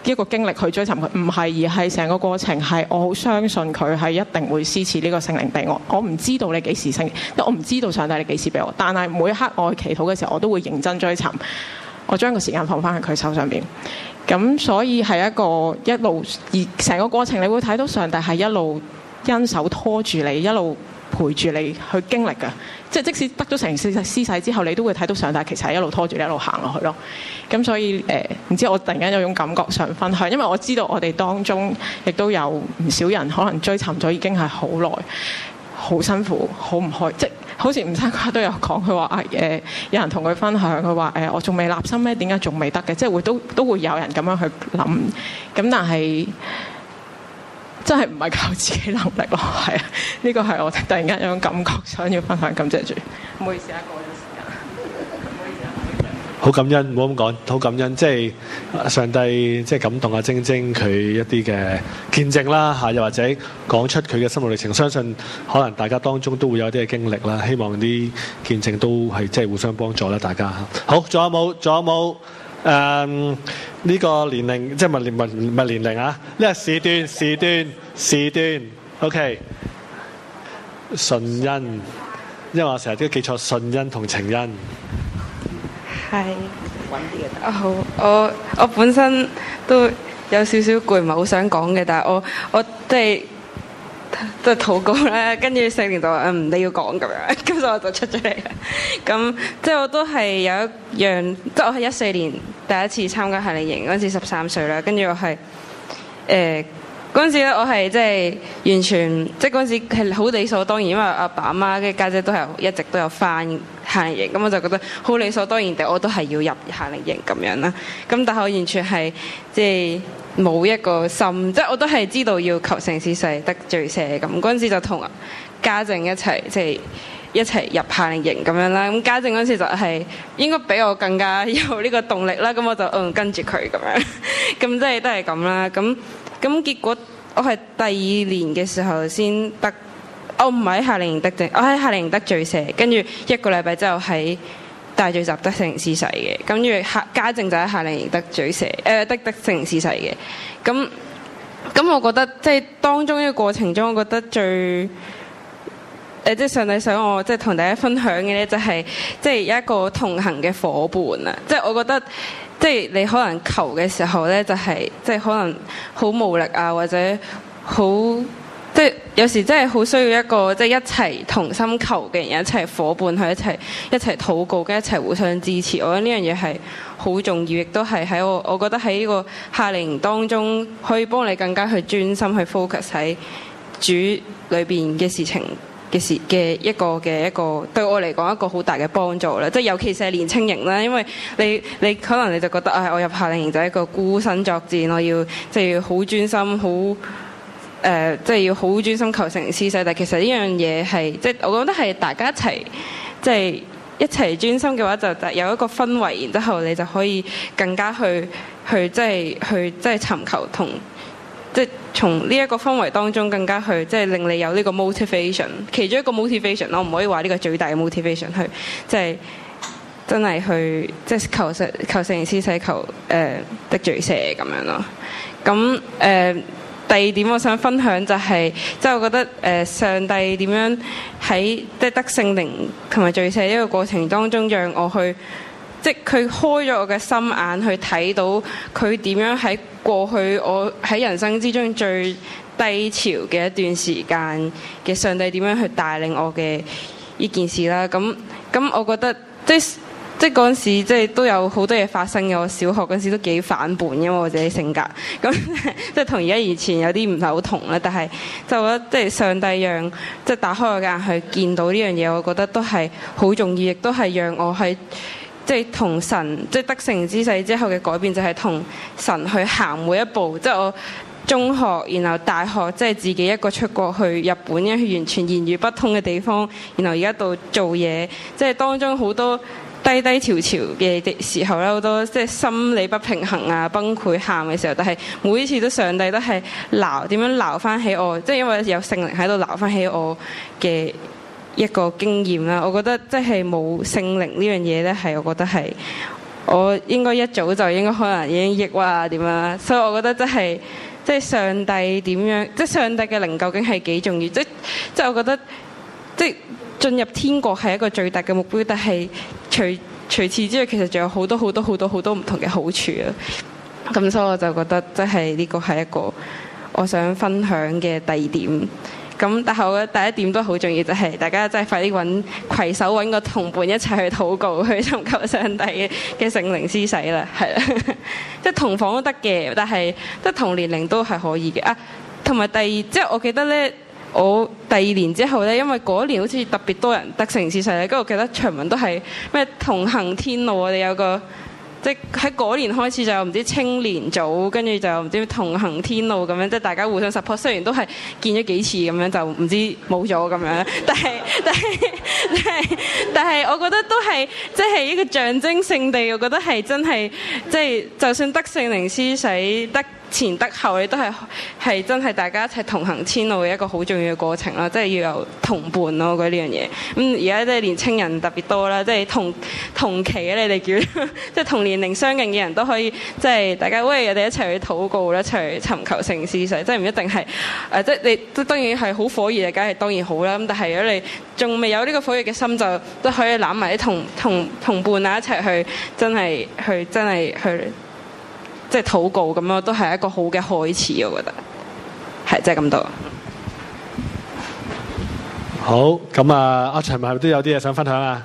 Q: 一個經歷去追尋佢，唔係，而係成個過程係我好相信佢係一定會施賜呢個聖靈俾我。我唔知道你幾時聖靈，因為我唔知道上帝你幾時俾我，但係每一刻我去祈禱嘅時候，我都會認真追尋。我將個時間放翻喺佢手上邊，咁所以係一個一路而成個過程，你會睇到上帝係一路恩手拖住你，一路陪住你去經歷嘅。即係即使得咗成施施洗之後，你都會睇到上帝其實係一路拖住你一路行落去咯。咁所以誒，唔、呃、知我突然間有種感覺想分享，因為我知道我哋當中亦都有唔少人可能追尋咗已經係好耐，好辛苦，好唔開，即好似吳生哥都有講，佢話啊誒，有人同佢分享，佢話誒，我仲未立心咩？點解仲未得嘅？即係會都都會有人咁樣去諗，咁但係真係唔係靠自己能力咯，係啊，呢個係我突然間有種感覺想要分享，感謝主。唔好意思啊，過咗時間。
I: 好感恩，唔好咁講，好感恩，即係上帝即係感動阿晶晶佢一啲嘅見證啦嚇，又或者講出佢嘅心路歷程，相信可能大家當中都會有啲嘅經歷啦。希望啲見證都係即係互相幫助啦，大家。好，仲有冇？仲有冇？誒呢個年齡，即係唔係唔係唔係年齡啊？呢個時段時段時段 ，OK。順恩，因為我成日都記錯順恩同情恩。
R: 係，啊好，我我本身都有少少攰，唔係好想講嘅，但係我我即係即係禱告咧，跟住聖靈就話嗯你要講咁樣，咁所以我就出咗嚟啦。咁即係我都係有一樣，即係我係一四年第一次參加夏令營嗰陣時十三歲啦，跟住我係誒嗰陣時咧，我係即係完全即係嗰陣時係好理所當然，因為阿爸阿媽嘅家姐都係一直都有返夏令營，咁我就覺得好理所當然地，我都係要入夏令營咁樣啦。咁但係我完全係即係冇一個心，即係我都係知道要求聖施洗得罪赦咁。嗰陣時就同家政一齊即係一齊入夏令營咁樣啦。咁家政嗰陣時就係應該比我更加有呢個動力啦。咁我就嗯跟住佢咁樣，咁即係都係咁啦。咁咁結果我係第二年嘅時候先得。我唔係喺夏令營得罪，我喺夏令營得罪赦，跟住一個禮拜之後喺大聚集得聖靈施洗嘅，跟住家政就喺夏令營得罪赦，誒、呃、得得聖靈施洗嘅。咁咁我覺得即係當中呢個過程中，我覺得最誒、呃、即係上帝想我即係同大家分享嘅咧，就係即係有一個同行嘅伙伴啊！即係我覺得即係你可能求嘅時候咧，就係、是、即係可能好無力啊，或者好。即係有時真係好需要一個即係一齊同心求嘅人，一齊伙伴去一齊一齊禱告，跟一齊互相支持。我覺得呢樣嘢係好重要，亦都係喺我我覺得喺呢個夏令營當中，可以幫你更加去專心去 focus 喺主裏邊嘅事情嘅事嘅一個嘅一個對我嚟講一個好大嘅幫助啦。即係尤其是係年青營啦，因為你你可能你就覺得啊、哎，我入夏令營就係一個孤身作戰，我要即係好專心好。誒、呃，即係要好專心求聖靈施洗，但係其實呢樣嘢係，即係我覺得係大家一齊，即係一齊專心嘅話，就有一個氛圍，然之後你就可以更加去去即係去即係尋求同，即係從呢一個氛圍當中更加去，即係令你有呢個 motivation， 其中一個 motivation， 我唔可以話呢個最大嘅 motivation 去，即係真係去即係求聖求聖靈施洗求誒、呃、得罪赦咁樣咯，咁誒。呃第二點我想分享就係、是，即係我覺得誒、呃、上帝點樣喺即係得聖靈同埋罪赦呢個過程當中，讓我去，即係佢開咗我嘅心眼去睇到佢點樣喺過去我喺人生之中最低潮嘅一段時間嘅上帝點樣去帶領我嘅呢件事啦。咁咁我覺得即係。即係嗰陣時，即係都有好多嘢發生嘅。我小學嗰陣時都幾反叛，因為我自己性格咁，即係同而家以前有啲唔係好同啦。但係就覺得即係上帝讓即係打開我嘅眼去見到呢樣嘢，我覺得都係好重要，亦都係讓我喺即係同神即係得聖之世之後嘅改變，就係同神去行每一步。即係我中學，然後大學，即係自己一個出國去日本，因為完全言語不通嘅地方，然後而家到做嘢，即係當中好多低低潮潮嘅時候咧，好多即係心理不平衡啊、崩潰喊嘅時候，但係每一次都上帝都係撈點樣撈翻起我，即係因為有聖靈喺度撈翻起我嘅一個經驗啦。我覺得即係冇聖靈呢樣嘢咧，係我覺得係我應該一早就應該可能已經抑鬱啊點樣，所以我覺得真係即係上帝點樣，即係上帝嘅靈究竟係幾重要？即即係我覺得即係進入天國係一個最大嘅目標，但係除除此之外，其實仲有好多好多好多好多唔同嘅好處啊！咁所以我就覺得即係呢個係一個我想分享嘅第二點。咁但係我覺得第一點都好重要，就係、是、大家真係快啲揾攜手揾個同伴一齊去禱告，去尋求上帝嘅嘅聖靈施洗啦，係啦，即係同房都得嘅，但係即係同年齡都係可以嘅啊。同埋第二，即係我記得咧，我第二年之後咧，因為嗰年好似特別多人得聖靈施洗咧，跟住我記得長文都係咩同行天路，我哋有個。即係喺嗰年開始就唔知青年組，跟住就唔知同行天路咁樣，即係大家互相 support。雖然都係見咗幾次咁樣，就唔知冇咗咁樣，但係但係但係但係我覺得都係即係一個象徵性地，我覺得係真係即係就算得聖靈施洗得前得後，你都係係真係大家一齊同行天路嘅一個好重要嘅過程啦，即係要有同伴咯，我覺得呢樣嘢。咁而家即係年青人特別多啦，即係同同期嘅你哋叫即係同年齡相近嘅人都可以，即係大家喂，我哋一齊去禱告啦，一齊去尋求聖施洗，即係唔一定係誒，即係你都當然係好火熱嘅，梗係當然好啦。咁但係如果你仲未有呢個火熱嘅心，就都可以攬埋啲同同同伴啊，一齊去真係去真係去。即係禱告咁樣，都係一個好嘅開始，我覺得係即係咁多。
I: 好，咁啊，阿陳係咪都有啲嘢想分享啊？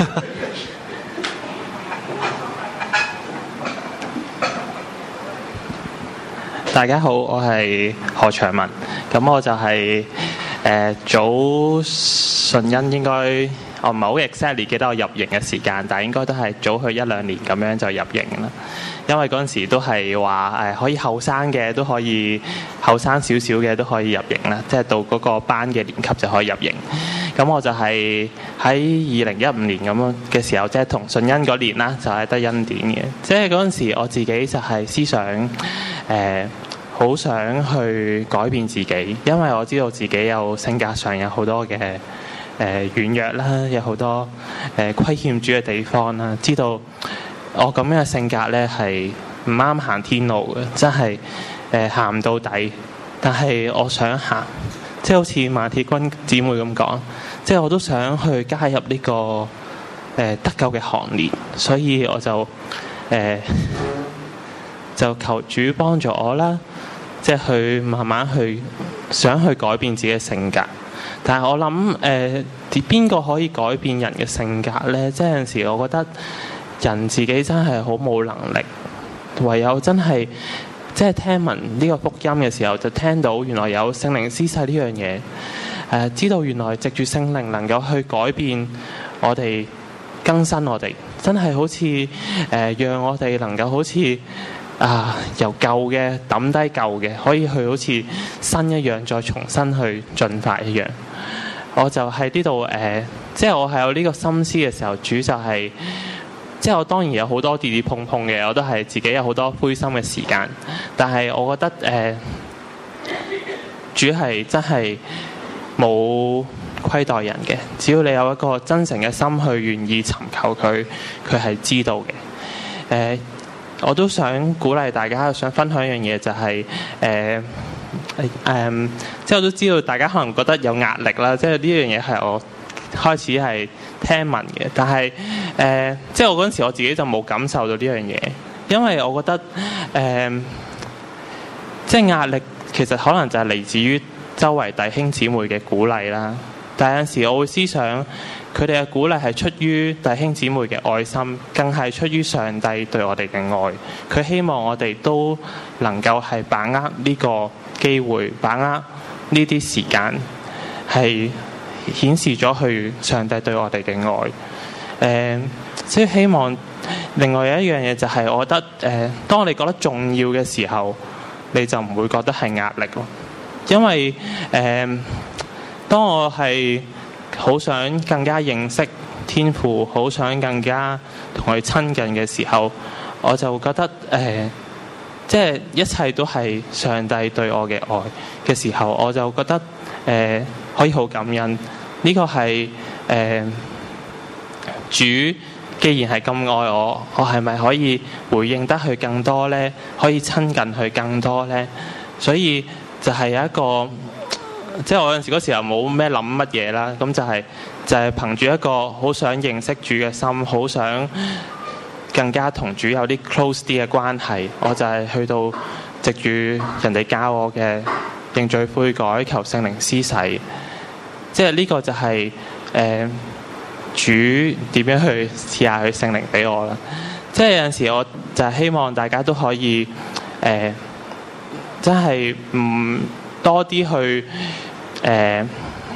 C: 大家好，我係何長文，咁我就係、是、誒、呃、早信恩應該我唔係好 exactly 記得我入營嘅時間，但係應該都係早去一兩年咁樣就入營啦。因為嗰陣時都係話誒可以後生嘅都可以後生少少嘅都可以入營啦，即係到嗰個班嘅年級就可以入營。咁我就係喺二零一五年咁樣嘅時候，即係同信恩嗰年啦，就係得恩典嘅。即係嗰陣時我自己就係思想誒好、呃、想去改變自己，因為我知道自己有性格上有好多嘅誒、呃、軟弱啦，有好多誒虧、呃、欠主嘅地方啦，知道。我咁樣嘅性格咧係唔啱行天路嘅，真係誒行唔到底。但係我想行，即係好似馬鐵君姊妹咁講，即係我都想去加入呢、這個誒、呃、得救嘅行列，所以我就誒、呃、就求主幫助我啦，即係去慢慢去想去改變自己嘅性格。但係我諗誒邊個可以改變人嘅性格咧？即係有陣時我覺得。人自己真係好冇能力，唯有真係即係聽聞呢個福音嘅時候，就聽到原來有聖靈施洗呢樣嘢，誒、呃、知道原來藉住聖靈能夠去改變我哋、更新我哋，真係好似誒、呃、讓我哋能夠好似啊由舊嘅抌低舊嘅，可以去好似新一樣再重新去進發一樣。我就喺呢度誒，即係我係有呢個心思嘅時候，主就係、是。即係我當然有好多跌跌碰碰嘅，我都係自己有好多灰心嘅時間。但係我覺得誒、呃，主係真係冇虧待人嘅。只要你有一個真誠嘅心去願意尋求佢，佢係知道嘅。誒、呃，我都想鼓勵大家，想分享一樣嘢就係誒誒，即係我都知道大家可能覺得有壓力啦。即係呢樣嘢係我開始係聽聞嘅，但係誒、呃，即係我嗰陣時我自己就冇感受到呢樣嘢，因為我覺得誒、呃，即係壓力其實可能就係嚟自於周圍弟兄姊妹嘅鼓勵啦。但係有陣時我會思想，佢哋嘅鼓勵係出於弟兄姊妹嘅愛心，更係出於上帝對我哋嘅愛。佢希望我哋都能夠係把握呢個機會，把握呢啲時間係。顯示咗去上帝對我哋嘅愛，誒、呃，即係希望另外有一樣嘢就係，我覺得誒、呃，當我哋覺得重要嘅時候，你就唔會覺得係壓力咯。因為誒、呃，當我係好想更加認識天父，好想更加同佢親近嘅時候，我就覺得誒、呃，即係一切都係上帝對我嘅愛嘅時候，我就覺得誒、呃，可以好感恩。呢個係誒、呃、主既然係咁愛我，我係咪可以回應得佢更多呢？可以親近佢更多呢？所以就係有一個，即係我有陣時嗰時候冇咩諗乜嘢啦，咁就係就係憑住一個好想認識主嘅心，好想更加同主有啲 close 啲嘅關係，我就係去到藉住人哋教我嘅認罪悔改，求聖靈施洗，即係呢個就係、是、誒。呃主點樣去試下佢聖靈俾我啦？即係有陣時，我就係希望大家都可以誒、呃，真係唔多啲去誒、呃，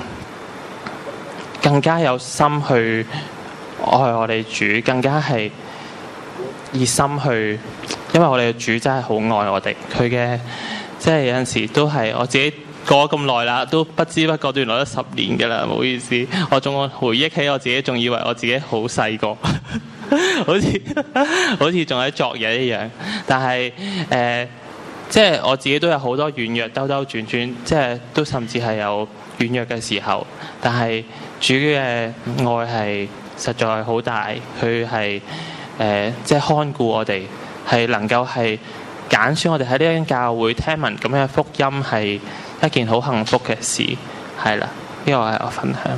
C: 更加有心去愛我哋主，更加係熱心去，因為我哋嘅主真係好愛我哋，佢嘅即係有陣時都係我自己。過咗咁耐啦，都不知不覺都原來都十年嘅啦，唔好意思。我仲回憶起我自己，仲以為我自己好細個，好似好似仲喺昨日一樣。但係誒、呃，即係我自己都有好多軟弱，兜兜轉轉，即係都甚至係有軟弱嘅時候。但係主嘅愛係實在好大，佢係誒即係看顧我哋，係能夠係揀選我哋喺呢間教會聽聞咁樣嘅福音係一件好幸福嘅事，係啦，呢個係我分享。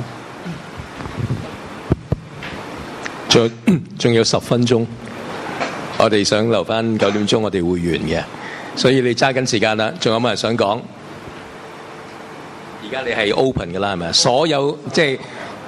E: 仲仲有十分鐘，我哋想留翻九點鐘，我哋會完嘅，所以你揸緊時間啦。仲有冇人想講？而家你係 open 㗎啦，係咪？所有即係。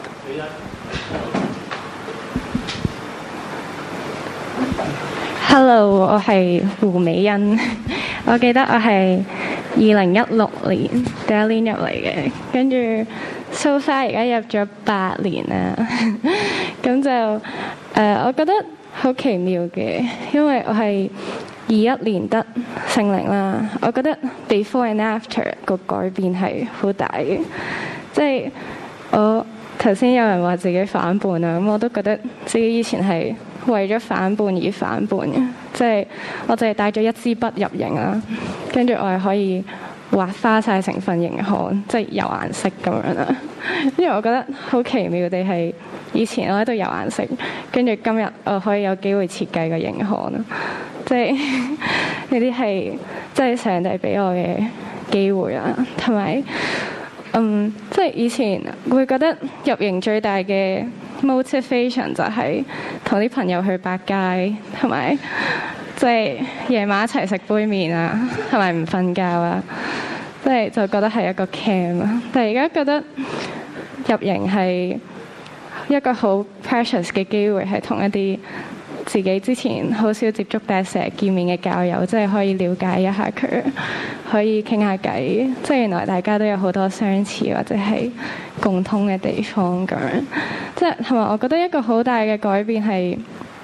S: Hello， 我係胡美欣。我記得我係二零一六年第一年入嚟嘅，跟住 so far 而家入咗八年啦。咁就誒、呃，我覺得好奇妙嘅，因為我係二一年得聖靈啦。我覺得 before and after 個改變係好大嘅，即係我頭先有人話自己反叛啊，咁我都覺得自己以前係為咗反叛而反叛嘅，即係我淨係帶咗一支筆入營啦，跟住我係可以畫花晒成份營刊，即係油顏色咁樣啦。因為我覺得好奇妙地係以前我喺度油顏色，跟住今日我可以有機會設計個營刊啦，即係呢啲係即係上帝俾我嘅機會啦，同埋嗯，即係以前會覺得入營最大嘅 motivation 就係同啲朋友去百佳，同埋即係夜晚一齊食杯麵啊，同埋唔瞓覺啊，即係就覺得係一個 camp 啊。但係而家覺得入營係一個好 precious 嘅機會，係同一啲自己之前好少接觸但係成日見面嘅教友，即係可以了解一下佢，可以傾下偈，即係原來大家都有好多相似或者係共通嘅地方咁樣。即係同埋我覺得一個好大嘅改變係，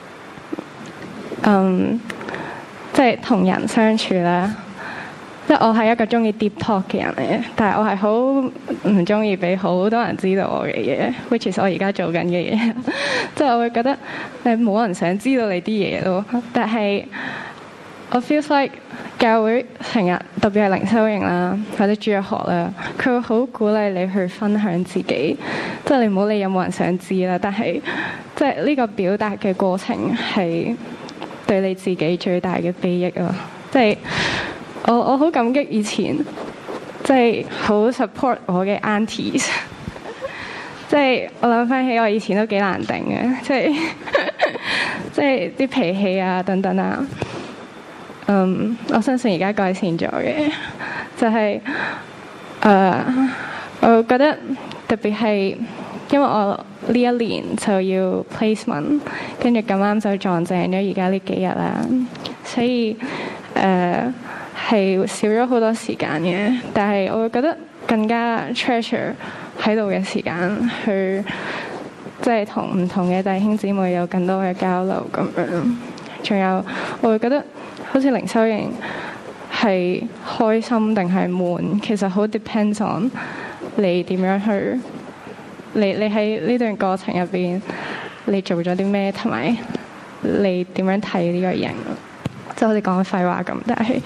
S: 嗯，即係同人相處啦。即係我係一個中意 deep talk 嘅人嚟嘅，但係我係好唔中意俾好多人知道我嘅嘢，which is 我而家做緊嘅嘢。即係我會覺得誒冇人想知道你啲嘢咯。但係我 feels like 教會成日特別係靈修營啦，或者主日學啦，佢會好鼓勵你去分享自己。即係你唔好理有冇人想知啦，但係即係呢個表達嘅過程係對你自己最大嘅裨益咯。即係。我我好感激以前，即係好 support 我嘅 aunties， 即係我諗翻起我以前都幾難頂嘅，即係即係啲脾氣啊等等啊，嗯，我相信而家改善咗嘅，就係、是、誒、呃，我覺得特別係因為我呢一年就要 placement， 跟住咁啱就撞正咗而家呢幾日啦，所以誒。呃係少咗好多時間嘅，但係我會覺得更加 treasure 喺度嘅時間，去即係同唔同嘅弟兄姊妹有更多嘅交流咁樣。仲有我會覺得好似靈修營係開心定係悶，其實好 depends on 你點樣去，你你喺呢段過程入邊你做咗啲咩，同埋你點樣睇呢個人，即係好似講廢話咁，但係。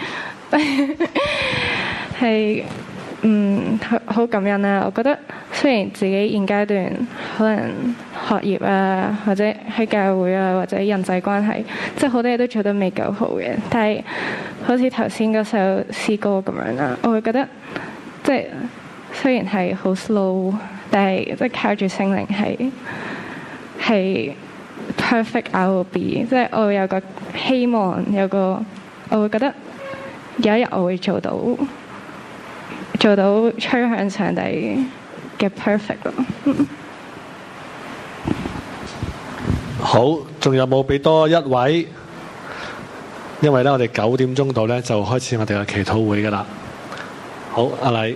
S: 係嗯好好感恩啦！我覺得雖然自己現階段可能學業啊，或者喺教會啊，或者人際關係，即係好多嘢都做得未夠好嘅。但係好似頭先嗰首詩歌咁樣啦，我會覺得即係雖然係好 slow， 但係即係靠住聖靈係係 perfect I will be， 即係我會有個希望，有個我會覺得有一日我會做到做到趨向上帝嘅 perfect 咯。
I: 好，仲有冇俾多一位？因為咧，我哋九點鐘度咧就開始我哋嘅祈禱會噶啦。好，阿禮。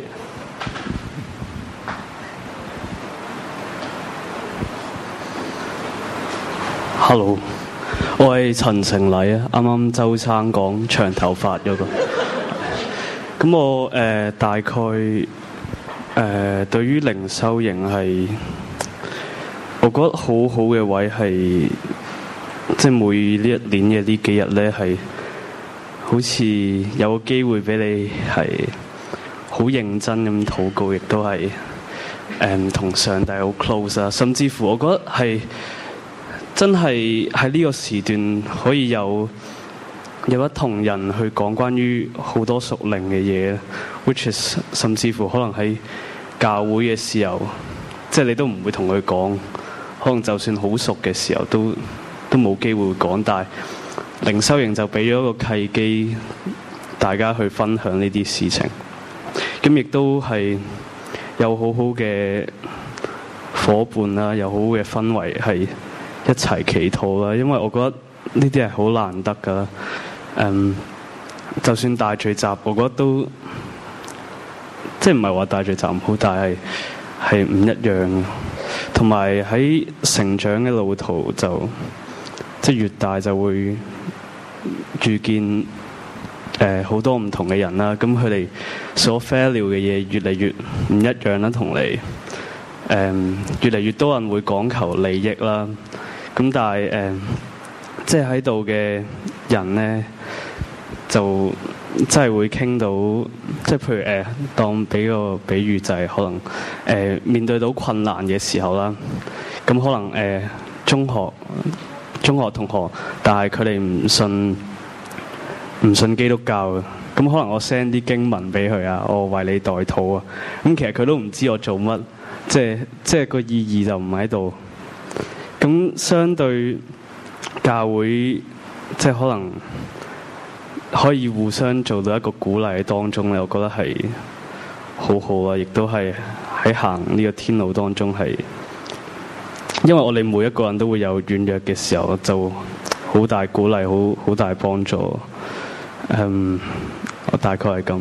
T: Hello，我係陳成禮啊，啱啱周生講長頭髮嗰個。咁我誒、呃、大概誒、呃、對於靈修營係。我覺得好好嘅位係，即係每呢一年嘅呢幾日咧，係好似有個機會俾你係好認真咁禱告，亦都係誒同上帝好 close 啊！甚至乎我覺得係真係喺呢個時段可以有有一同人去講關於好多屬靈嘅嘢 ，which is 甚至乎可能喺教會嘅時候，即係你都唔會同佢講。可能就算好熟嘅時候都都冇機會講，但係靈修營就俾咗一個契機，大家去分享呢啲事情。咁亦都係有好好嘅夥伴啦，有好好嘅氛圍，係一齊祈禱啦。因為我覺得呢啲係好難得噶。嗯，就算大聚集，我覺得都即係唔係話大聚集唔好，但係係唔一樣。同埋喺成長嘅路途就即係越大就會遇見誒好多唔同嘅人啦，咁佢哋所 value 嘅嘢越嚟越唔一樣啦，同你誒越嚟越多人會講求利益啦，咁但係誒、呃、即係喺度嘅人咧就真係會傾到，即係譬如誒、呃，當俾個比喻就係可能誒、呃、面對到困難嘅時候啦，咁可能誒、呃、中學中學同學，但係佢哋唔信唔信基督教嘅，咁可能我 send 啲經文俾佢啊，我為你代禱啊，咁其實佢都唔知我做乜，即係即係個意義就唔喺度。咁相對教會，即係可能。可以互相做到一個鼓勵喺當中咧，我覺得係好好啊！亦都係喺行呢個天路當中係，因為我哋每一個人都會有軟弱嘅時候，就好大鼓勵，好好大幫助。嗯，我大概係咁。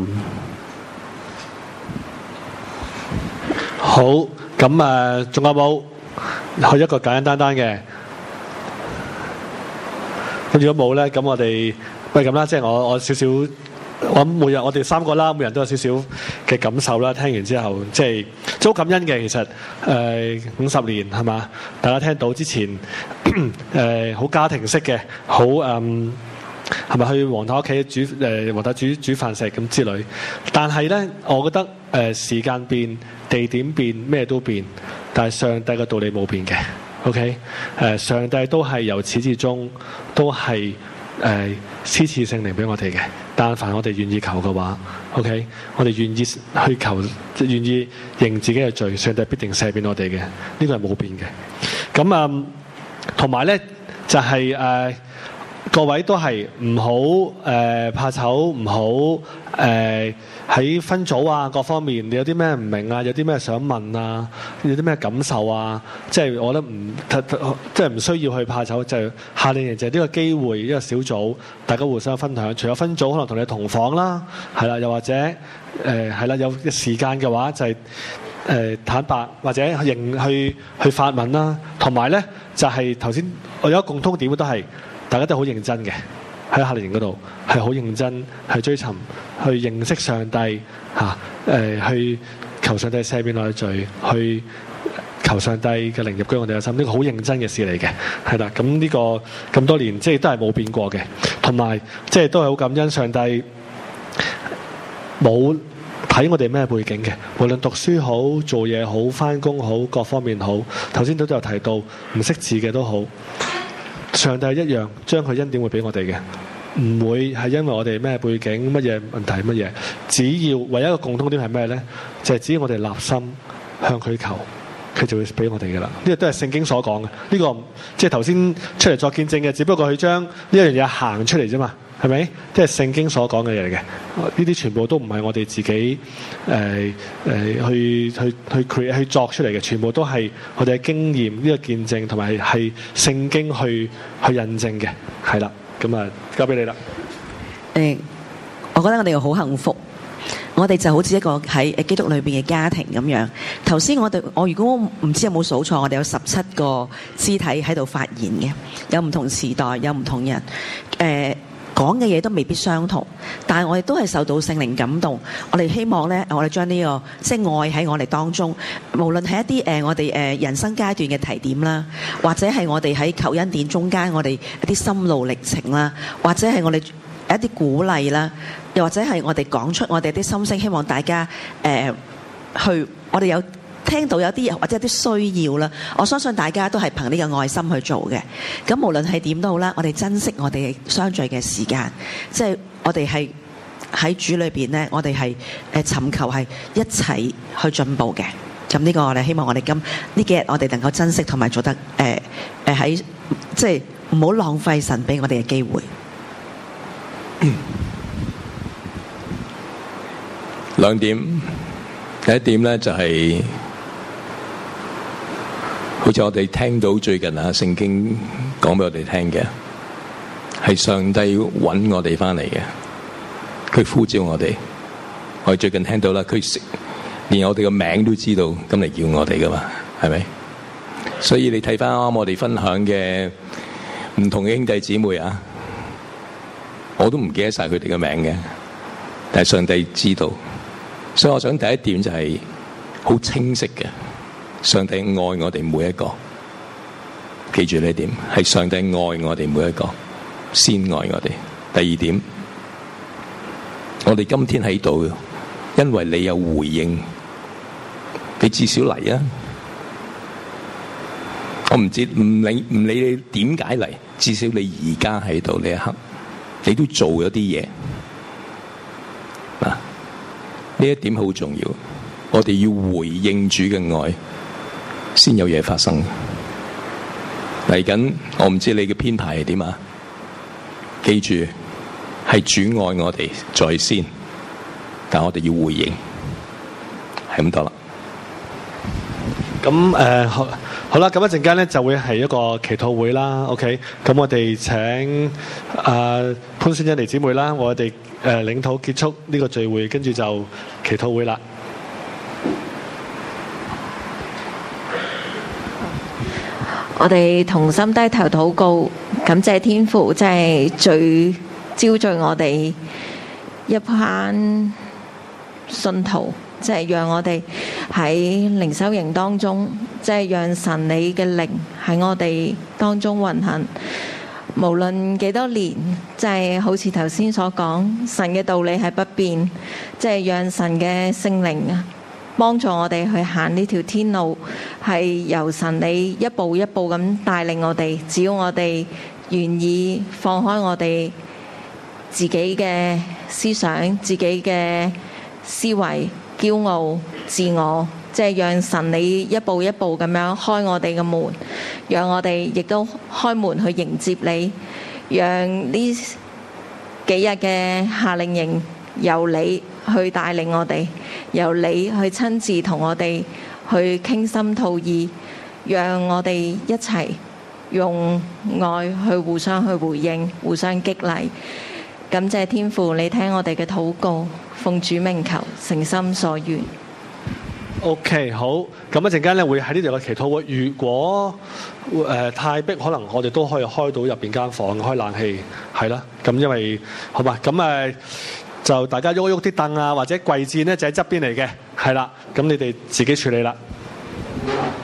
I: 好，咁誒，仲有冇去一個簡簡單單嘅？咁如果冇咧，咁我哋。喂，咁啦，即係我我少少，我諗每日我哋三個啦，每人都有少少嘅感受啦。聽完之後，即係都好感恩嘅。其實誒五十年係嘛，大家聽到之前誒好、呃、家庭式嘅，好誒係咪去黃太屋企煮誒黃太煮煮飯食咁之類。但係咧，我覺得誒、呃、時間變、地點變、咩都變，但係上帝嘅道理冇變嘅。OK，誒、呃、上帝都係由始至終都係。誒施賜聖靈俾我哋嘅，但凡我哋願意求嘅話 ，OK， 我哋願意去求，願意認自己嘅罪，上帝必定赦免我哋嘅，呢個係冇變嘅。咁啊，同埋咧就係、是、誒、呃、各位都係唔好誒怕醜，唔好誒喺分組啊各方面，你有啲咩唔明啊，有啲咩想問啊，有啲咩感受啊，即係我覺得唔即係唔需要去怕醜，就係、夏令營就係呢個機會，呢個小組大家互相分享。除咗分組，可能同你同房啦，係啦，又或者誒係啦，有時間嘅話就係、是、誒、呃、坦白或者認去去發問啦。同埋咧就係頭先我有一個共通點都係大家都好認真嘅。喺夏令營嗰度係好認真去追尋、去認識上帝嚇，誒、啊呃、去求上帝赦免我嘅罪，去求上帝嘅靈入居我哋嘅心，呢個好認真嘅事嚟嘅，係啦。咁呢個咁多年即係都係冇變過嘅，同埋即係都係好感恩上帝冇睇我哋咩背景嘅，無論讀書好、做嘢好、返工好，各方面好。頭先都有提到唔識字嘅都好，上帝一樣將佢恩典會俾我哋嘅，唔會係因為我哋咩背景、乜嘢問題、乜嘢。只要唯一一個共通點係咩呢？就係、是、只要我哋立心向佢求，佢就會俾我哋嘅啦。呢個都係聖經所講嘅。呢、這個即係頭先出嚟作見證嘅，只不過佢將呢一樣嘢行出嚟啫嘛。係咪？即係聖經所講嘅嘢嚟嘅，呢啲全部都唔係我哋自己誒誒、呃呃、去去去 create 去作出嚟嘅，全部都係我哋嘅經驗呢、這個見證，同埋係聖經去去印證嘅，係啦。咁啊，交俾你啦。
D: 誒，我覺得我哋好幸福，我哋就好似一個喺基督裏邊嘅家庭咁樣。頭先我哋我如果唔知有冇數錯，我哋有十七個肢體喺度發言嘅，有唔同時代，有唔同人，誒、呃。講嘅嘢都未必相同，但係我哋都係受到聖靈感動。我哋希望咧，我哋將呢個即係愛喺我哋當中，無論係一啲誒我哋誒人生階段嘅提點啦，或者係我哋喺求恩典中間我哋一啲心路歷程啦，或者係我哋一啲鼓勵啦，又或者係我哋講出我哋啲心聲，希望大家誒、呃、去我哋有聽到有啲或者有啲需要啦，我相信大家都係憑呢個愛心去做嘅。咁無論係點都好啦，我哋珍惜我哋相聚嘅時間，即係我哋係喺主裏邊咧，我哋係誒尋求係一齊去進步嘅。咁呢個我哋希望我哋今呢幾日我哋能夠珍惜同埋做得誒誒喺即係唔好浪費神俾我哋嘅機會。
E: 兩點，第一點咧就係、是。好似我哋聽到最近啊，聖經講俾我哋聽嘅，係上帝揾我哋翻嚟嘅，佢呼召我哋。我哋最近聽到啦，佢連我哋個名都知道，咁嚟叫我哋噶嘛，係咪？所以你睇翻啱啱我哋分享嘅唔同嘅兄弟姊妹啊，我都唔記得晒佢哋嘅名嘅，但係上帝知道。所以我想第一點就係好清晰嘅。上帝愛我哋每一個，記住呢一點，係上帝愛我哋每一個，先愛我哋。第二點，我哋今天喺度，因為你有回應，你至少嚟啊！我唔知唔理唔理你點解嚟，至少你而家喺度呢一刻，你都做咗啲嘢。嗱，呢一點好重要，我哋要回應主嘅愛。先有嘢發生。嚟緊，我唔知你嘅編排係點啊？記住，係主愛我哋在先，但我哋要回應，係咁多啦。
I: 咁誒、呃、好，好啦，咁一陣間咧就會係一個祈禱會啦。OK，咁我哋請啊、呃、潘宣欣妮姊妹啦，我哋誒、呃、領禱結束呢個聚會，跟住就祈禱會啦。
U: 我哋同心低頭禱告，感謝天父，即係最招聚我哋一班信徒，即係讓我哋喺靈修營當中，即係讓神你嘅靈喺我哋當中運行。無論幾多年，即係好似頭先所講，神嘅道理係不變，即係讓神嘅聖靈啊，幫助我哋去行呢條天路，係由神你一步一步咁帶領我哋。只要我哋願意放開我哋自己嘅思想、自己嘅思維、驕傲、自我，即係讓神你一步一步咁樣開我哋嘅門，讓我哋亦都開門去迎接你，讓呢幾日嘅夏令營由你去帶領我哋，由你去親自同我哋去傾心吐意，讓我哋一齊用愛去互相去回應，互相激勵。感謝天父，你聽我哋嘅禱告，奉主名求，誠心所願。
I: OK， 好，咁一陣間咧會喺呢度嘅祈禱會。如果誒、呃、太逼，可能我哋都可以開到入邊間房，開冷氣，係啦。咁因為好嘛，咁誒、呃、就大家喐喐啲凳啊，或者櫃墊咧就喺側邊嚟嘅，係啦。咁你哋自己處理啦。